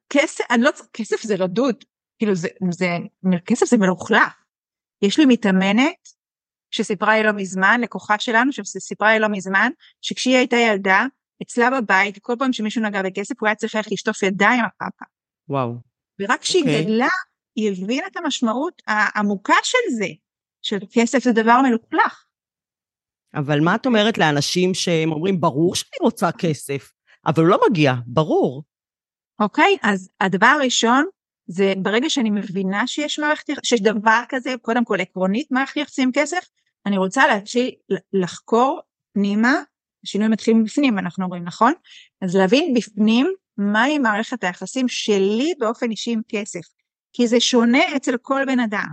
כסף זה לא דוד, כאילו כסף זה מלוכלך. יש לי מתאמנת שסיפרה לי לא מזמן, לקוחה שלנו שסיפרה לי לא מזמן, שכשהיא הייתה ילדה, אצלה בבית, כל פעם שמישהו נגע בכסף, הוא היה צריך ללכת לשטוף ידיים אחר כך. וואו. ורק כשהיא גדלה, היא הבינה את המשמעות העמוקה של זה, של כסף זה דבר מלוכלך. אבל מה את אומרת לאנשים שהם אומרים, ברור שאני רוצה כסף, אבל הוא לא מגיע, ברור. אוקיי, אז הדבר הראשון, זה ברגע שאני מבינה שיש דבר כזה, קודם כל עקרונית, מערכת יחסים כסף, אני רוצה להתחיל לחקור פנימה, השינוי מתחיל מבפנים, אנחנו אומרים, נכון? אז להבין בפנים, מהי מערכת היחסים שלי באופן אישי עם כסף, כי זה שונה אצל כל בן אדם.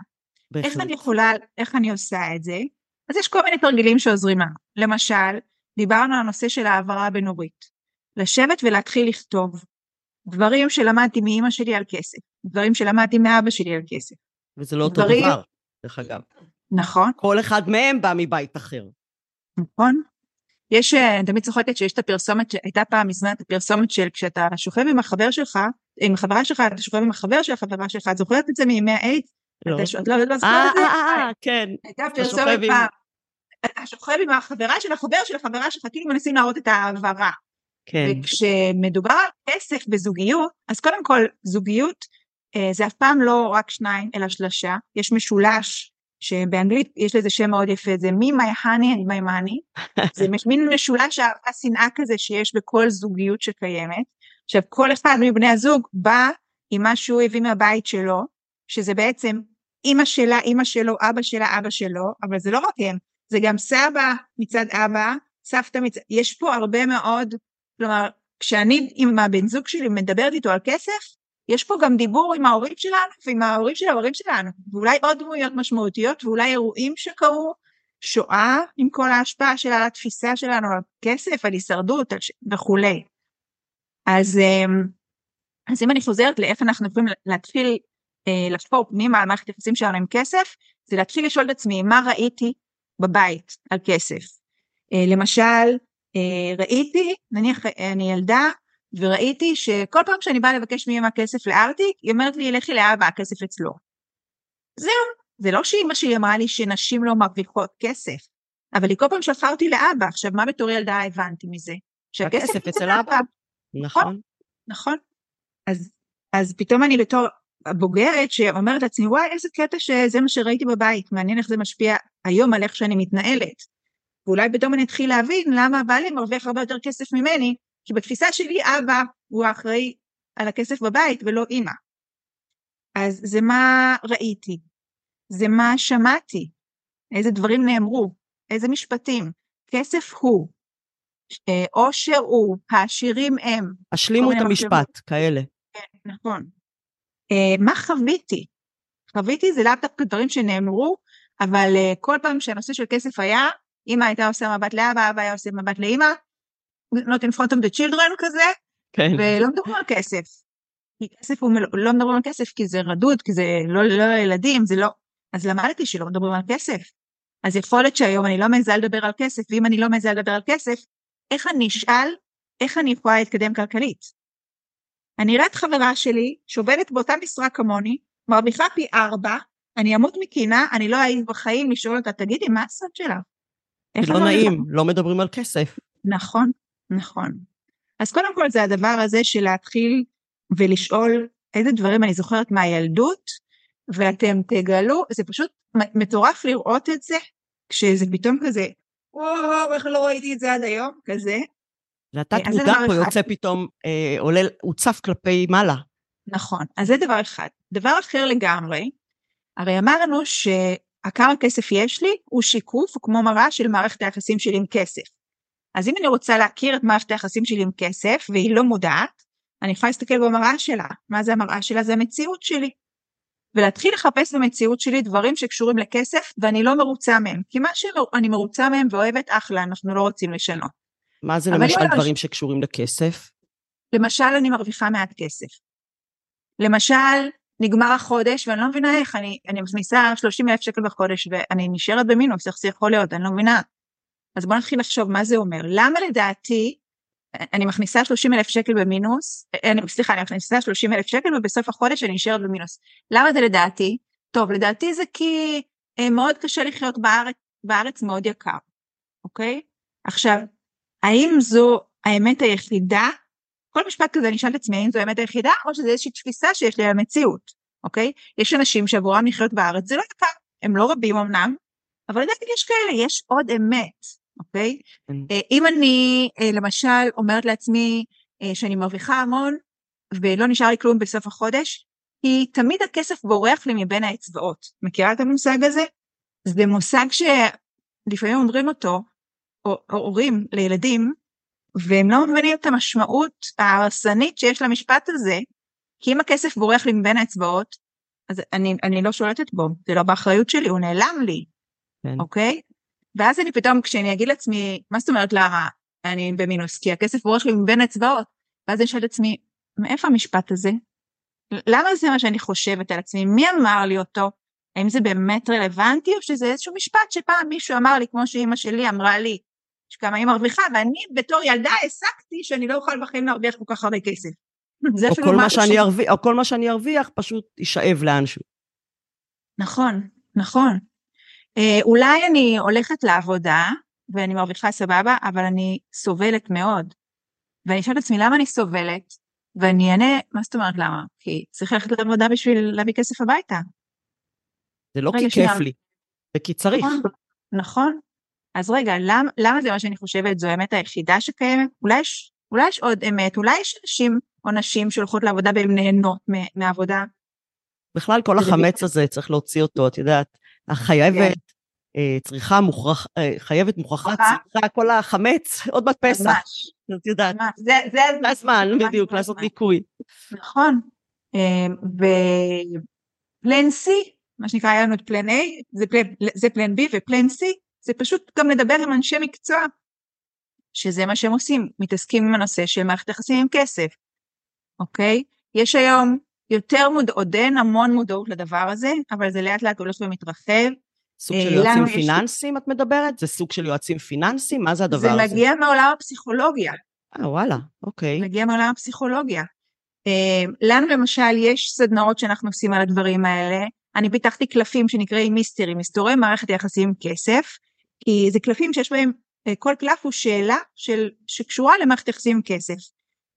איך אני עושה את זה? אז יש כל מיני תרגילים שעוזרים לנו. למשל, דיברנו על הנושא של העברה בין-הורית. לשבת ולהתחיל לכתוב דברים שלמדתי מאמא שלי על כסף, דברים שלמדתי מאבא שלי על כסף. וזה לא אותו דבר, דרך אגב. נכון. כל אחד מהם בא מבית אחר. נכון. אני תמיד צוחקת שיש את הפרסומת, שהייתה פעם מזמן את הפרסומת של כשאתה שוכב עם החבר שלך, עם החברה שלך, אתה שוכב עם החבר של החברה שלך, את זוכרת את זה מימי האיידס? לא. את לא זוכרת את זה? כן. הייתה פרסומת פעם. אתה שוכב עם החברה של החבר של החברה שלך, כאילו מנסים להראות את העברה. כן. וכשמדובר על כסף בזוגיות, אז קודם כל זוגיות זה אף פעם לא רק שניים אלא שלושה, יש משולש שבאנגלית יש לזה שם מאוד יפה, זה me, my honey and my money, זה מין משולש השנאה כזה שיש בכל זוגיות שקיימת. עכשיו כל אחד מבני הזוג בא עם מה שהוא הביא מהבית שלו, שזה בעצם אמא שלה, אמא שלו, אבא שלה, אבא שלו, אבל זה לא רק הם, זה גם סבא מצד אבא, סבתא מצד, יש פה הרבה מאוד, כלומר, כשאני עם הבן זוג שלי מדברת איתו על כסף, יש פה גם דיבור עם ההורים שלנו, ועם ההורים של ההורים שלנו, ואולי עוד דמויות משמעותיות, ואולי אירועים שקרו, שואה עם כל ההשפעה שלה על התפיסה שלנו, על כסף, על הישרדות וכולי. אז אם אני חוזרת לאיך אנחנו יכולים להתחיל לחפור פנימה על מערכת יחסים שלנו עם כסף, זה להתחיל לשאול את עצמי, מה ראיתי בבית על כסף? למשל, ראיתי, נניח אני ילדה, וראיתי שכל פעם שאני באה לבקש מאמא כסף לארטיק, היא אומרת לי, לכי לאבא, הכסף אצלו. זהו, זה לא שאמא שלי אמרה לי שנשים לא מרוויחות כסף, אבל היא כל פעם שלחה אותי לאבא. עכשיו, מה בתור ילדה הבנתי מזה? שהכסף אצל אבא. נכון. נכון. אז פתאום אני בתור הבוגרת שאומרת לעצמי, וואי, איזה קטע שזה מה שראיתי בבית, מעניין איך זה משפיע היום על איך שאני מתנהלת. ואולי פתאום אני אתחיל להבין למה בעלי מרוויח הרבה יותר כסף ממני, כי בתפיסה שלי אבא הוא האחראי על הכסף בבית ולא אמא. אז זה מה ראיתי, זה מה שמעתי, איזה דברים נאמרו, איזה משפטים, כסף הוא, עושר הוא, העשירים הם. השלימו את המשפט, כאלה. כן, נכון. מה חוויתי? חוויתי זה לאו דווקא דברים שנאמרו, אבל כל פעם שהנושא של כסף היה, אמא הייתה עושה מבט לאבא, אבא היה עושה מבט לאמא, not in front of the children כזה, כן. ולא מדברים על כסף. כי כסף הוא, לא מדברים על כסף כי זה רדוד, כי זה לא ילדים, זה לא. אז למדתי שלא מדברים על כסף. אז יכול להיות שהיום אני לא מעיזה לדבר על כסף, ואם אני לא מעיזה לדבר על כסף, איך אני אשאל, איך אני יכולה להתקדם כלכלית? אני אראה את חברה שלי, שעובדת באותה משרה כמוני, מרוויחה פי 4, אני אמות מקינה, אני לא אעיז בחיים לשאול אותה, תגידי, מה הסוד שלה? לא נעים, לא מדברים על כסף. נכון, נכון. אז קודם כל זה הדבר הזה של להתחיל ולשאול איזה דברים אני זוכרת מהילדות, ואתם תגלו, זה פשוט מטורף לראות את זה, כשזה פתאום כזה, וואו, איך לא ראיתי את זה עד היום, כזה. ואתה תמודע פה יוצא פתאום, עולה, הוא צף כלפי מעלה. נכון, אז זה דבר אחד. דבר אחר לגמרי, הרי אמרנו שהכמה כסף יש לי, הוא שיקוף, הוא כמו מראה של מערכת היחסים שלי עם כסף. אז אם אני רוצה להכיר את מערכת היחסים שלי עם כסף, והיא לא מודעת, אני יכולה להסתכל במראה שלה. מה זה המראה שלה? זה המציאות שלי. ולהתחיל לחפש במציאות שלי דברים שקשורים לכסף, ואני לא מרוצה מהם. כי מה שאני מרוצה מהם ואוהבת, אחלה, אנחנו לא רוצים לשנות. מה זה למשל דברים שקשורים לכסף? למשל, אני מרוויחה מעט כסף. למשל, נגמר החודש, ואני לא מבינה איך, אני מכניסה 30,000 שקל בחודש, ואני נשארת במינוס, איך זה יכול להיות, אני לא מבינה. אז בוא נתחיל לחשוב מה זה אומר. למה לדעתי, אני מכניסה 30,000 שקל במינוס, אני מכניסה 30,000 שקל, ובסוף החודש אני נשארת במינוס. למה זה לדעתי? טוב, לדעתי זה כי מאוד קשה לחיות בארץ מאוד יקר, אוקיי? עכשיו, האם זו האמת היחידה? כל משפט כזה אני אשאל את עצמי, האם זו האמת היחידה, או שזה איזושהי תפיסה שיש לי על המציאות, אוקיי? יש אנשים שעבורם לחיות בארץ, זה לא יקר, הם לא רבים אמנם, אבל לדעתי יש כאלה, יש עוד אמת. אוקיי? אם אני למשל אומרת לעצמי שאני מרוויחה המון ולא נשאר לי כלום בסוף החודש, כי תמיד הכסף בורח לי מבין האצבעות. מכירה את המושג הזה? זה מושג שלפעמים אומרים אותו, או הורים לילדים, והם לא מבינים את המשמעות ההרסנית שיש למשפט הזה, כי אם הכסף בורח לי מבין האצבעות, אז אני לא שולטת בו, זה לא באחריות שלי, הוא נעלם לי. כן. אוקיי? ואז אני פתאום, כשאני אגיד לעצמי, מה זאת אומרת למה אני במינוס? כי הכסף בראש לי מבין אצבעות. ואז אני שואלת עצמי, מאיפה המשפט הזה? למה זה מה שאני חושבת על עצמי? מי אמר לי אותו? האם זה באמת רלוונטי, או שזה איזשהו משפט שפעם מישהו אמר לי, כמו שאמא שלי אמרה לי, שכמה היא מרוויחה, ואני בתור ילדה הסקתי שאני לא אוכל בחיים להרוויח כל כך הרבה כסף. או כל מה שאני ארוויח פשוט יישאב לאנשהו. נכון, נכון. אולי אני הולכת לעבודה, ואני מרוויחה סבבה, אבל אני סובלת מאוד. ואני שואלת עצמי, למה אני סובלת? ואני אענה, מה זאת אומרת למה? כי צריך ללכת לעבודה בשביל להביא כסף הביתה. זה לא כי כיף לי, זה כי צריך. נכון. אז רגע, למה זה מה שאני חושבת? זו האמת היחידה שקיימת? אולי יש עוד אמת, אולי יש אנשים או נשים שהולכות לעבודה והם נהנות מהעבודה. בכלל כל החמץ הזה צריך להוציא אותו, את יודעת, החייבת, צריכה חייבת מוכרחה, צריכה כל החמץ, עוד בת פסח, את יודעת. זה הזמן, בדיוק, לעשות ניקוי. נכון, ופלן C, מה שנקרא, היה לנו את פלן A, זה פלן B ופלן C, זה פשוט גם לדבר עם אנשי מקצוע, שזה מה שהם עושים, מתעסקים עם הנושא של מערכת יחסים עם כסף, אוקיי? יש היום יותר עודן המון מודעות לדבר הזה, אבל זה לאט לאט הולך ומתרחב. סוג של יועצים פיננסיים את מדברת? זה סוג של יועצים פיננסיים? מה זה הדבר הזה? זה מגיע מעולם הפסיכולוגיה. וואלה, אוקיי. מגיע מעולם הפסיכולוגיה. לנו למשל יש סדנאות שאנחנו עושים על הדברים האלה, אני פיתחתי קלפים שנקראים מסתורי מערכת יחסים עם כסף, כי זה קלפים שיש בהם, כל קלף הוא שאלה שקשורה למערכת יחסים עם כסף.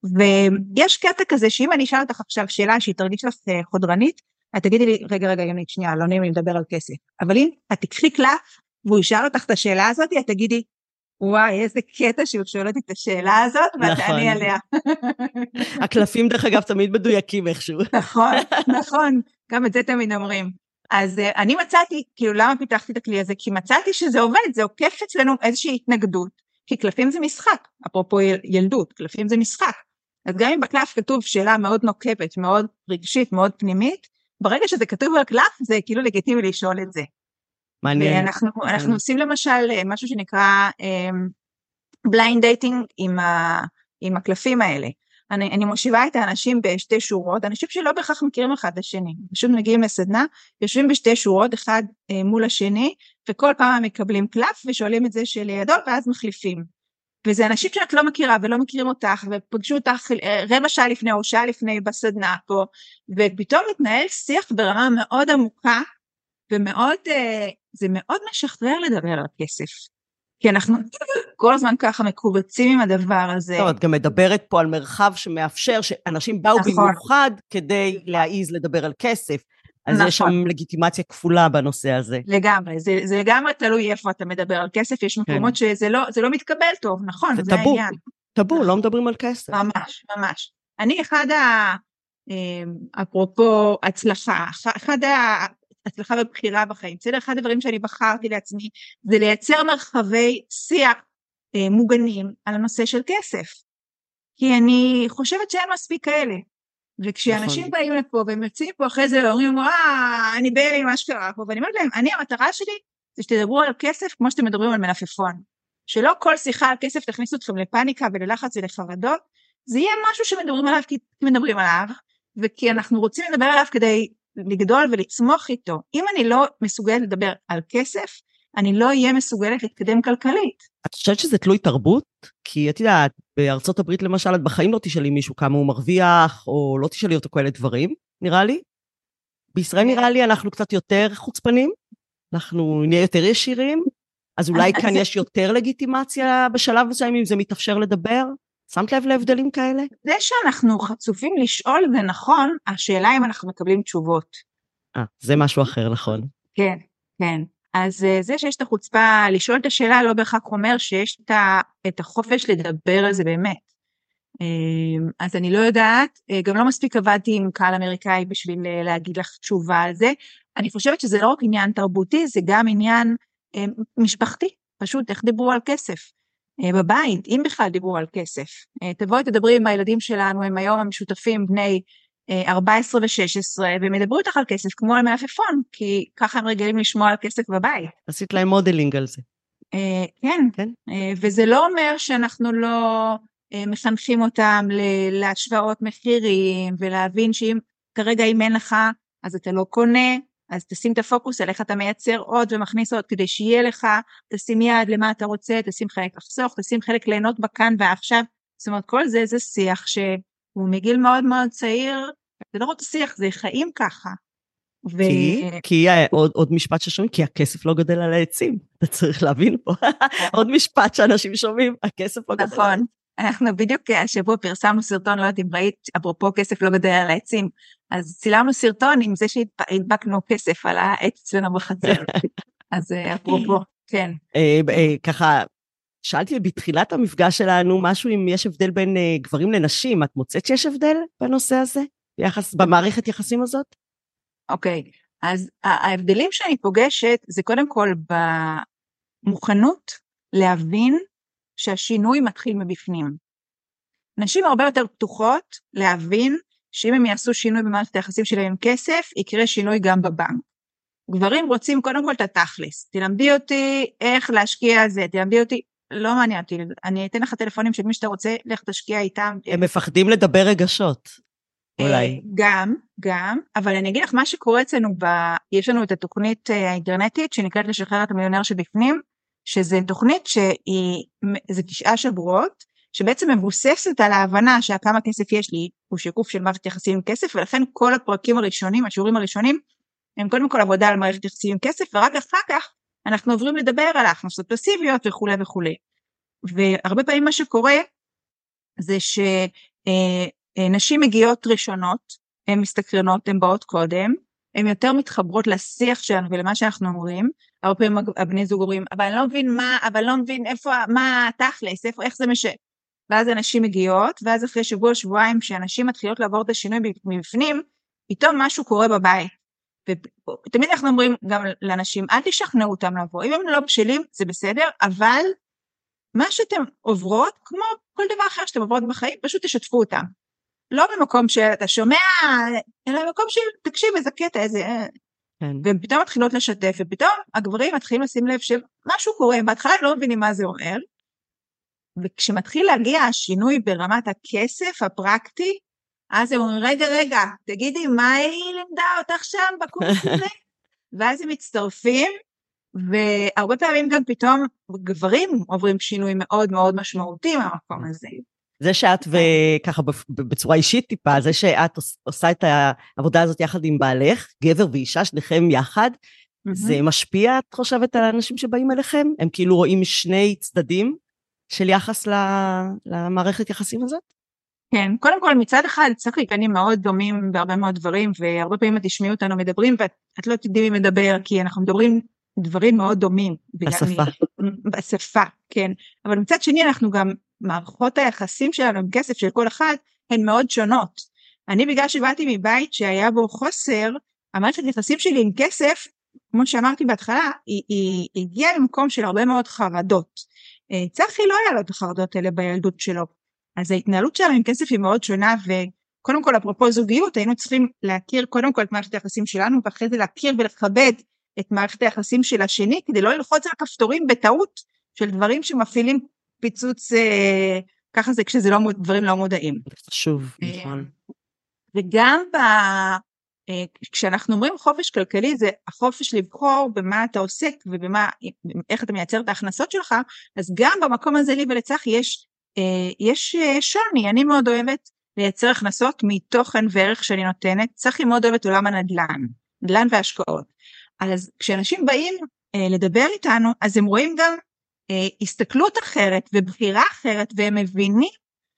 ויש קטע כזה שאם אני אשאל אותך עכשיו שאלה שהיא תרגיש לך חודרנית, את תגידי לי, רגע, יונית, שנייה, לא נעים לי לדבר על כסף. אבל אם את תקחי קלף, והוא ישאל אותך את השאלה הזאת, את תגידי, וואי, איזה קטע שהוא שואל אותי את השאלה הזאת, ואת תעני עליה. הקלפים דרך אגב תמיד מדויקים איכשהו. נכון, גם את זה תמיד אומרים. אז אני מצאתי, כאילו למה פיתחתי את הכלי הזה? כי מצאתי שזה עובד, זה עוקף אצלנו איזושהי התנגדות, כי קלפים זה משחק, אפרופו ילדות, קלפים זה משחק. אז גם אם בקלף כתוב שאלה מאוד נוקבת, מאוד רגשית, מאוד פנימית, ברגע שזה כתוב על קלף, זה כאילו לגיטימי לשאול את זה. מעניין. ואנחנו עושים למשל משהו שנקרא blind dating עם הקלפים האלה. אני מושיבה את האנשים בשתי שורות, אנשים שלא בהכרח מכירים אחד את השני, פשוט מגיעים לסדנה, יושבים בשתי שורות, אחד מול השני, וכל פעם מקבלים קלף ושואלים את זה שלידו, ואז מחליפים. וזה אנשים שאת לא מכירה ולא מכירים אותך, ופגשו אותך רבע שעה לפני או שעה לפני בסדנה פה, ופתאום מתנהל שיח ברמה מאוד עמוקה, ומאוד, זה מאוד משחרר לדבר על כסף. כי אנחנו כל הזמן ככה מקובצים עם הדבר הזה. טוב, את גם מדברת פה על מרחב שמאפשר שאנשים באו במיוחד כדי להעיז לדבר על כסף. אז יש שם לגיטימציה כפולה בנושא הזה. לגמרי, זה לגמרי תלוי איפה אתה מדבר על כסף, יש מקומות שזה לא מתקבל טוב, נכון, זה העניין. טאבו, לא מדברים על כסף. ממש, ממש. אני אפרופו הצלחה, הצלחה בבחירה בחיים, אחד הדברים שאני בחרתי לעצמי, זה לייצר מרחבי שיח מוגנים על הנושא של כסף. כי אני חושבת שאין מספיק כאלה. וכשאנשים באים לפה והם יוצאים פה אחרי זה ואומרים, אני בהלם עם מה שקרה פה, ואני אומרת להם, המטרה שלי זה שתדברו על כסף כמו שאתם מדברים על מלפפון. שלא כל שיחה על כסף תכניסו אתכם לפאניקה וללחץ ולחרדות, זה יהיה משהו שמדברים עליו כי מדברים עליו, וכי אנחנו רוצים לדבר עליו כדי לגדול ולצמוח איתו. אם אני לא מסוגלת לדבר על כסף, אני לא אהיה מסוגלת להתקדם כלכלית. את חושבת שזה תלוי תרבות? כי את יודעת, בארצות הברית למשל, את בחיים לא תשאלי מישהו כמה הוא מרוויח, או לא תשאלי אותו כאלה דברים, נראה לי. בישראל נראה לי אנחנו קצת יותר חוצפנים, אנחנו נהיה יותר ישירים, אז אולי כאן יש יותר לגיטימציה בשלב הזה, אם זה מתאפשר לדבר? שמת לב להבדלים כאלה? זה שאנחנו חצופים לשאול זה נכון, השאלה אם אנחנו מקבלים תשובות. זה משהו אחר, נכון. כן, כן. אז זה שיש את החוצפה לשאול את השאלה לא בהכרח אומר שיש את החופש לדבר על זה באמת. אז אני לא יודעת, גם לא מספיק עבדתי עם קהל אמריקאי בשביל להגיד לך תשובה על זה. אני חושבת שזה לא רק עניין תרבותי, זה גם עניין משפחתי, פשוט איך דיברו על כסף. בבית, אם בכלל דיברו על כסף. תבואי תדברי עם הילדים שלנו, הם היום המשותפים בני 14 ו-16, והם ידברו איתך על כסף כמו על מלפפון, כי ככה הם רגילים לשמוע על כסף בבית. עשית להם מודלינג על זה. כן, וזה לא אומר שאנחנו לא מחנכים אותם להשוואות מחירים, ולהבין שאם כרגע אם אין לך, אז אתה לא קונה, אז תשים את הפוקוס על איך אתה מייצר עוד ומכניס עוד כדי שיהיה לך, תשים יד למה אתה רוצה, תשים חלק לחסוך, תשים חלק ליהנות בכאן ועכשיו, זאת אומרת כל זה שיח שהוא מגיל מאוד מאוד צעיר, זה לא רק שיח, זה חיים ככה. כי עוד משפט ששומעים, כי הכסף לא גדל על העצים, אתה צריך להבין פה, עוד משפט שאנשים שומעים, הכסף לא גדל. נכון, אנחנו בדיוק השבוע פרסמנו סרטון, לא יודעת אם ראית, אפרופו כסף לא גדל על העצים, אז צילמנו סרטון עם זה שהדבקנו כסף על העץ אצלנו בחצר, אז אפרופו, כן. ככה, שאלתי בתחילת המפגש שלנו, משהו אם יש הבדל בין גברים לנשים, את מוצאת שיש הבדל בנושא הזה? במערכת יחסים הזאת? אוקיי, אז ההבדלים שאני פוגשת, זה קודם כל במוכנות להבין שהשינוי מתחיל מבפנים. נשים הרבה יותר פתוחות להבין שאם הם יעשו שינוי במערכת היחסים שלהם עם כסף, יקרה שינוי גם בבנק. גברים רוצים קודם כל את התכלס, תלמדי אותי איך להשקיע זה, תלמדי אותי, לא מעניין אותי, אני אתן לך טלפונים של מי שאתה רוצה, לך תשקיע איתם. הם מפחדים לדבר רגשות, אולי. גם, אבל אני אגיד לך מה שקורה אצלנו, יש לנו את התוכנית האינטרנטית, שנקראת לשחרר את המיליונר שבפנים, שזה תוכנית זה 9 שבועות, שבעצם מבוססת על ההבנה שכמה כסף יש לי, הוא שיקוף של מערכת יחסים עם כסף, ולכן כל הפרקים הראשונים, השיעורים הראשונים, הם קודם כל עבודה על מערכת יחסים עם כסף, ורק אחר כך אנחנו עוברים לדבר על הכנסות פסיביות וכו' וכו'. והרבה פעמים מה שקורה, זה נשים מגיעות ראשונות, הן מסתקרנות, הן באות קודם, הן יותר מתחברות לשיח שלנו ולמה שאנחנו אומרים, הרבה פעמים הבני זוג אומרים, אבל אני לא מבין מה, אבל לא מבין איפה, מה תכלס, איך זה ואז אנשים מגיעות, ואז אחרי שבוע, שבועיים, שאנשים מתחילות לעבור את השינוי מבפנים, פתאום משהו קורה בבית. ותמיד אנחנו אומרים גם לאנשים, אל תשכנעו אותם לבוא, אם הם לא בשלים, זה בסדר, אבל מה שאתם עוברות, כמו כל דבר אחר שאתם עוברות בחיים, פשוט תשתפו אותם. לא במקום שאתה שומע, אלא במקום שתקשיב איזה קטע, איזה... כן. והם פתאום מתחילות לשתף, ופתאום הגברים מתחילים לשים לב שמשהו קורה, בהתחלה הם לא מבינים מה זה אומר, וכשמתחיל להגיע השינוי ברמת הכסף הפרקטי, אז הם אומרים, רגע, תגידי, מה היא לימדה אותך שם בקורס הזה? ואז הם מצטרפים, והרבה פעמים גם פתאום גברים עוברים שינוי מאוד מאוד משמעותי מהמקום הזה. זה שאת וככה בצורה אישית טיפה, זה שאת עושה את העבודה הזאת יחד עם בעלך, גבר ואישה, שניכם יחד, זה משפיע, את חושבת, על האנשים שבאים אליכם? הם כאילו רואים שני צדדים של יחס למערכת יחסים הזאת? כן, קודם כל מצד אחד צריך להיכנים מאוד דומים בהרבה מאוד דברים, והרבה פעמים תשמעו אותנו מדברים, ואת לא תדעי מי מדבר, כי אנחנו מדברים דברים מאוד דומים. בשפה, כן. אבל מצד שני אנחנו גם, מערכות היחסים שלנו עם כסף של כל אחד, הן מאוד שונות. אני בגלל שבאתי מבית שהיה בו חוסר, המערכת היחסים שלי עם כסף, כמו שאמרתי בהתחלה, היא הגיעה למקום של הרבה מאוד חרדות. צחי לא היה לו את החרדות האלה בילדות שלו. אז ההתנהלות שלנו עם כסף היא מאוד שונה, וקודם כל אפרופו זוגיות, היינו צריכים להכיר קודם כל את מערכת היחסים שלנו, ואחרי זה להכיר ולכבד את מערכת היחסים של השני, כדי לא ללחוץ על הכפתורים בטעות של דברים שמפעילים פיצוץ, ככה זה כשזה לא, דברים לא מודעים. חשוב, נכון. וגם כשאנחנו אומרים חופש כלכלי, זה החופש לבחור במה אתה עוסק, ואיך אתה מייצר את ההכנסות שלך, אז גם במקום הזה לי ולצח יש שוני. אני מאוד אוהבת לייצר הכנסות מתוכן וערך שאני נותנת, צחי מאוד אוהבת עולם נדל"ן והשקעות. אז כשאנשים באים לדבר איתנו, אז הם רואים גם הסתכלות אחרת ובחירה אחרת, והם מבינים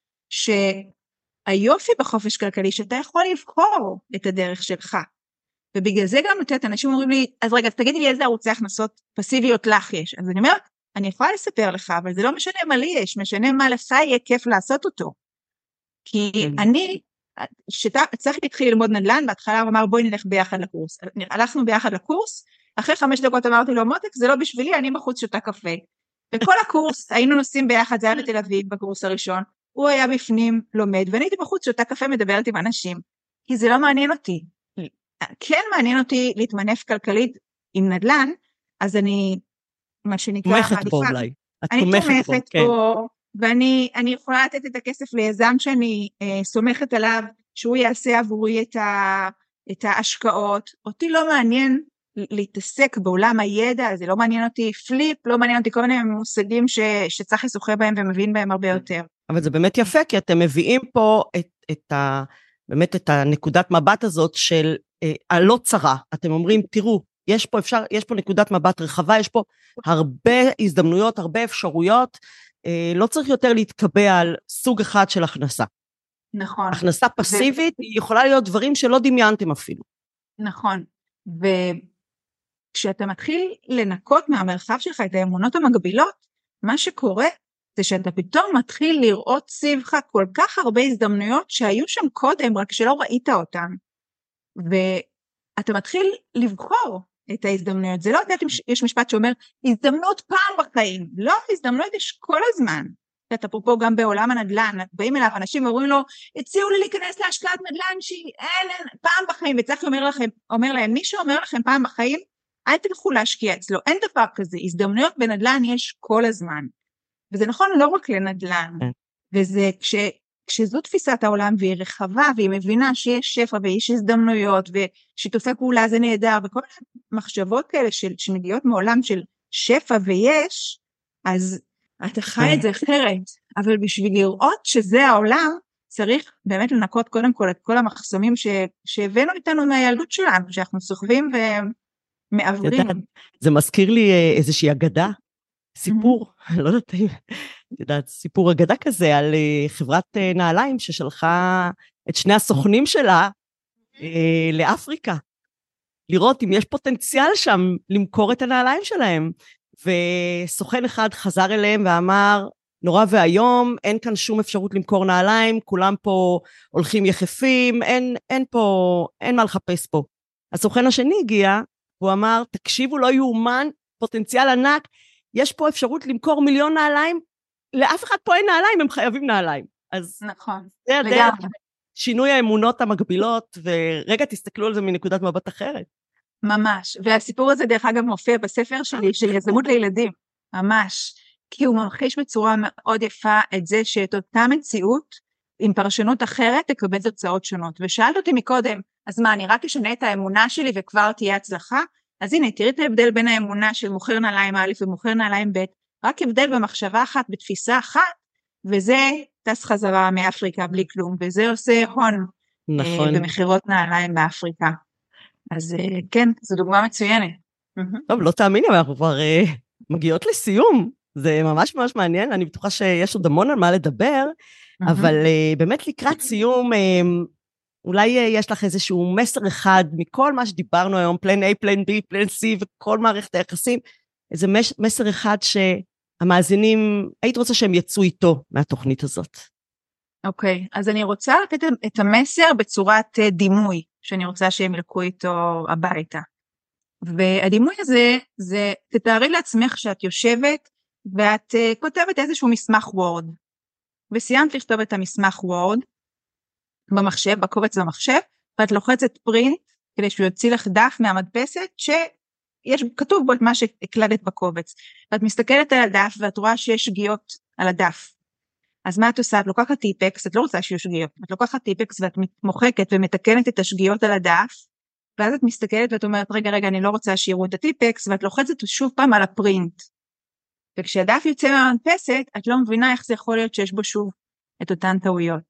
שהיופי בחופש כלכלי, שאתה יכול לבחור את הדרך שלך. ובגלל זה גם נותנת, אנשים אומרים לי, אז רגע, תגידי לי איזה ערוצי הכנסות פסיביות לך יש. אז אני אומרת, אני יכולה לספר לך, אבל זה לא משנה מה לי יש, משנה מה לך יהיה כיף לעשות אותו. כי אני, צריך להתחיל ללמוד נדל"ן, בהתחלה הוא אמר בואי נלך ביחד לקורס. הלכנו ביחד לקורס, אחרי 5 דקות אמרתי לו, מותק, זה לא בשבילי, אני בחוץ שותה קפה. וכל הקורס, היינו נוסעים ביחד, זה היה בתל אביב בקורס הראשון, הוא היה בפנים לומד, ואני הייתי בחוץ שותה קפה מדברת עם אנשים, כי זה לא מעניין אותי. כן מעניין אותי להתמנף כלכלית עם נדל"ן, אז מה שנקרא, תומכת בו אולי. אני תומכת בו, ואני יכולה לתת את הכסף ליזם שאני סומכת עליו, שהוא יעשה עבורי את ההשקעות. אותי לא מעניין להתעסק בעולם הידע, זה לא מעניין אותי פליפ, לא מעניין אותי כל מיני מושגים שצריך לשוחה בהם ומבין בהם הרבה יותר. אבל זה באמת יפה, כי אתם מביאים פה באמת את הנקודת מבט הזאת של הלא צרה. אתם אומרים, תראו, יש פה נקודת מבט רחבה, יש פה הרבה הזדמנויות, הרבה אפשרויות, לא צריך יותר להתקבע על סוג אחד של הכנסה. נכון. הכנסה פסיבית היא יכולה להיות דברים שלא דמיינתם אפילו. נכון. וכשאתה מתחיל לנקות מהמרחב שלך את האמונות המגבילות, מה שקורה זה שאתה פתאום מתחיל לראות סביבך כל כך הרבה הזדמנויות שהיו שם קודם, רק שלא ראית אותן. ואתה מתחיל לבחור את ההזדמנויות. זה לא יודעת אם יש משפט שאומר, הזדמנות פעם בחיים. לא, הזדמנויות יש כל הזמן. אתה פה גם בעולם הנדל"ן, באים אליו אנשים ואומרים לו, הציעו לי להיכנס להשקעת נדל"ן שהיא אין פעם בחיים, וצריך אומר להם, מי שאומר לכם פעם בחיים, אל תלכו להשקיע אצלו, אין דבר כזה, הזדמנויות בנדל"ן יש כל הזמן. וזה נכון לא רק לנדל"ן, וזה כשזו תפיסת העולם והיא רחבה, והיא מבינה שיש שפע ויש הזדמנויות, ושיתופי פעולה זה נהדר, וכל מחשבות כאלה שמגיעות מעולם של שפע ויש, אז אתה חי את זה אחרת, אבל בשביל לראות שזה העולם, צריך באמת לנקות קודם כל את כל המחסומים שהבאנו איתנו מהילדות שלנו, שאנחנו סוחבים ומעברים. זה מזכיר לי איזושהי אגדה, סיפור, לא יודעת, יודעת, סיפור אגדה כזה על חברת נעליים ששלחה את שני הסוכנים שלה לאפריקה, לראות אם יש פוטנציאל שם למכור את הנעליים שלהם. וסוכן אחד חזר אליהם ואמר, נורא והיום, אין כאן שום אפשרות למכור נעליים, כולם פה הולכים יחפים, אין מה לחפש פה. הסוכן השני הגיע, והוא אמר, תקשיבו, לא יאומן, פוטנציאל ענק, יש פה אפשרות למכור 1,000,000 נעליים, לאף אחד פה אין נעליים, הם חייבים נעליים. אז נכון, זה הדרך, שינוי האמונות המקבילות, ורגע תסתכלו על זה מנקודת מבט אחרת. ממש, והסיפור הזה דרך אגב מופיע בספר שלי, של יזמות לילדים, ממש, כי הוא ממחיש בצורה מאוד יפה את זה שאת אותה מציאות, עם פרשנות אחרת, תקבל תוצאות שונות. ושאלת אותי מקודם, אז מה, אני רק אשנה את האמונה שלי וכבר תהיה הצלחה? אז הנה, תראי את ההבדל בין האמונה של מוכר נעליים א' ומוכר נעליים ב', רק הבדל במחשבה אחת, בתפיסה אחת, וזה טס חזרה מאפריקה בלי כלום, וזה עושה הון נכון. במחירות נעליים באפריקה. אז כן, זו דוגמה מצוינת. טוב, לא תאמיני, אבל אנחנו כבר מגיעות לסיום. זה ממש ממש מעניין, אני בטוחה שיש עוד המון על מה לדבר, אבל באמת לקראת סיום, אולי יש לך איזשהו מסר אחד מכל מה שדיברנו היום, פלן A, פלן B, פלן C וכל מערכת היחסים, איזה מסר אחד שהמאזינים, היית רוצה שהם יצאו איתו מהתוכנית הזאת. אוקיי, אז אני רוצה לתת את המסר בצורת דימוי, שאני רוצה שהם ילכו איתו הביתה. והדימוי הזה, זה תתארי לעצמך שאת יושבת, ואת כותבת איזשהו מסמך וורד, וסיימת לכתוב את המסמך וורד, במחשב, בקובץ במחשב, ואת לוחצת פרינט, כדי שהוא יוציא לך דף מהמדפסת, שיש כתוב בו את מה שהקלדת בקובץ, ואת מסתכלת על הדף, ואת רואה שיש שגיאות על הדף, אז מה את עושה? את לוקחת טיפקס, את לא רוצה שיהיו שגיאות, את לוקחת טיפקס, ואת מוחקת ומתקנת את השגיאות על הדף, ואז את מסתכלת ואת אומרת, רגע, אני לא רוצה שיראו את הטיפקס, ואת לוחצת שוב פעם על הפרינט, וכשהדף יוצא מהמדפסת, את לא מבינה איך זה יכול להיות שיש בו שוב את אותן טעויות.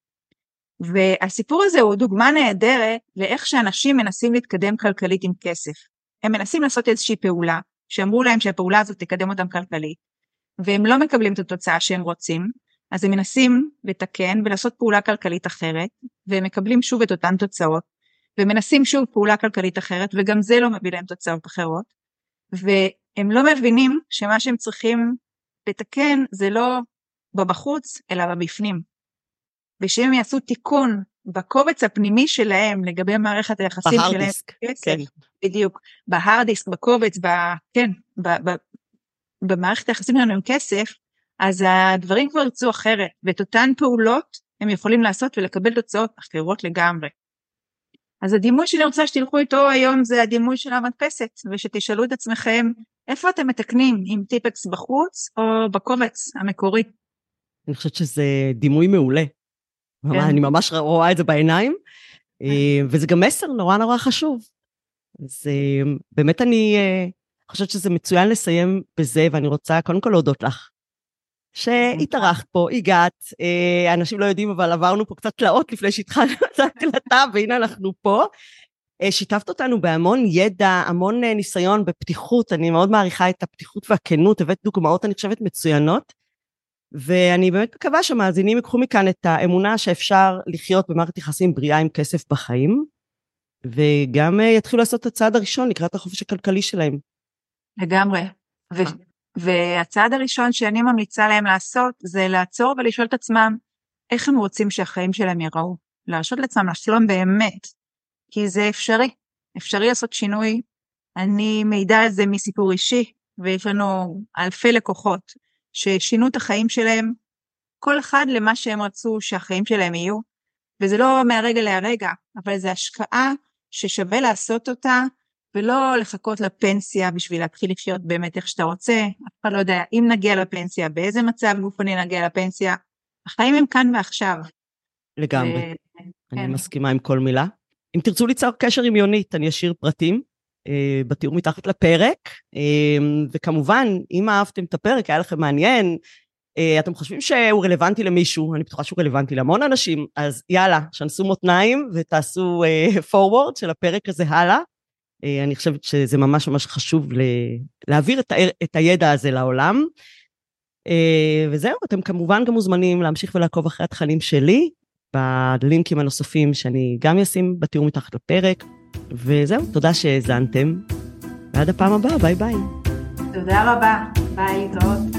והסיפור הזה הוא דוגמה נהדרת לאיך שאנשים מנסים להתקדם כלכלית עם כסף. הם מנסים לעשות איזושהי פעולה, שאמרו להם שהפעולה הזאת תקדם אותם כלכלית, והם לא מקבלים את התוצאה שהם רוצים, אז הם מנסים לתקן ולעשות פעולה כלכלית אחרת, והם מקבלים שוב את אותן תוצאות, ומנסים שוב פעולה כלכלית אחרת, וגם זה לא מביא להם תוצאות אחרות, והם לא מבינים שמה שהם צריכים לתקן זה לא בבחוץ, אלא בבפנים. ושהם יעשו תיקון בקובץ הפנימי שלהם, לגבי מערכת היחסים שלהם, כן. בדיוק, בהרדיסק, בקובץ, במערכת היחסים שלנו עם כסף, אז הדברים כבר יצאו אחרת, ואת אותן פעולות הם יכולים לעשות ולקבל תוצאות אחרות לגמרי. אז הדימוי שאני רוצה שתלכו איתו היום זה הדימוי של המדפסת, ושתשאלו את עצמכם איפה אתם מתקנים, עם טיפקס בחוץ או בקובץ המקורי. אני חושבת שזה דימוי מעולה. אני ממש רואה את זה בעיניים, וזה גם מסר נורא נורא חשוב. אז באמת אני חושבת שזה מצוין לסיים בזה, ואני רוצה קודם כל להודות לך, שהתארחת פה, הגעת, אנשים לא יודעים, אבל עברנו פה קצת תלאות לפני שהתחלנו את ההקלטה, והנה אנחנו פה. שיתפת אותנו בהמון ידע, המון ניסיון בפתיחות, אני מאוד מעריכה את הפתיחות והכנות, הבאת דוגמאות, אני חושבת, מצוינות, ואני באמת מקווה שהמאזינים יקחו מכאן את האמונה שאפשר לחיות במערכת יחסים בריאה עם כסף בחיים, וגם יתחילו לעשות את הצעד הראשון לקראת החופש הכלכלי שלהם. לגמרי. והצעד הראשון שאני ממליצה להם לעשות, זה לעצור ולשאול את עצמם, איך הם רוצים שהחיים שלהם יראו? להרשות לעצמם לחלום באמת, כי זה אפשרי לעשות שינוי. אני מעידה על זה מסיפור אישי, ויש לנו אלפי לקוחות, ששינו את החיים שלהם, כל אחד למה שהם רצו שהחיים שלהם יהיו, וזה לא מהרגע להרגע, אבל זה השקעה ששווה לעשות אותה, ולא לחכות לפנסיה בשביל להתחיל לחיות באמת איך שאתה רוצה, אף אחד לא יודע אם נגיע לפנסיה, באיזה מצב גופני נגיע לפנסיה, החיים הם כאן ועכשיו. לגמרי, אני מסכימה עם כל מילה. אם תרצו ליצור קשר עם יונית, אני אשאיר פרטים, בתיאור מתחת לפרק, וכמובן, אם אהבתם את הפרק, היה לכם מעניין, אתם חושבים שהוא רלוונטי למישהו, אני בטוחה שהוא רלוונטי להמון אנשים, אז יאללה, שנסו מותניים ותעשו forward של הפרק הזה הלאה, אני חושבת שזה ממש ממש חשוב להעביר את הידע הזה לעולם. וזהו, אתם כמובן גם מוזמנים להמשיך ולעקוב אחרי התכנים שלי, בלינקים הנוספים שאני גם אשים בתיאור מתחת לפרק, וזהו, תודה שהאזנתם, ועד הפעם הבאה, ביי ביי. תודה רבה, ביי, להתראות.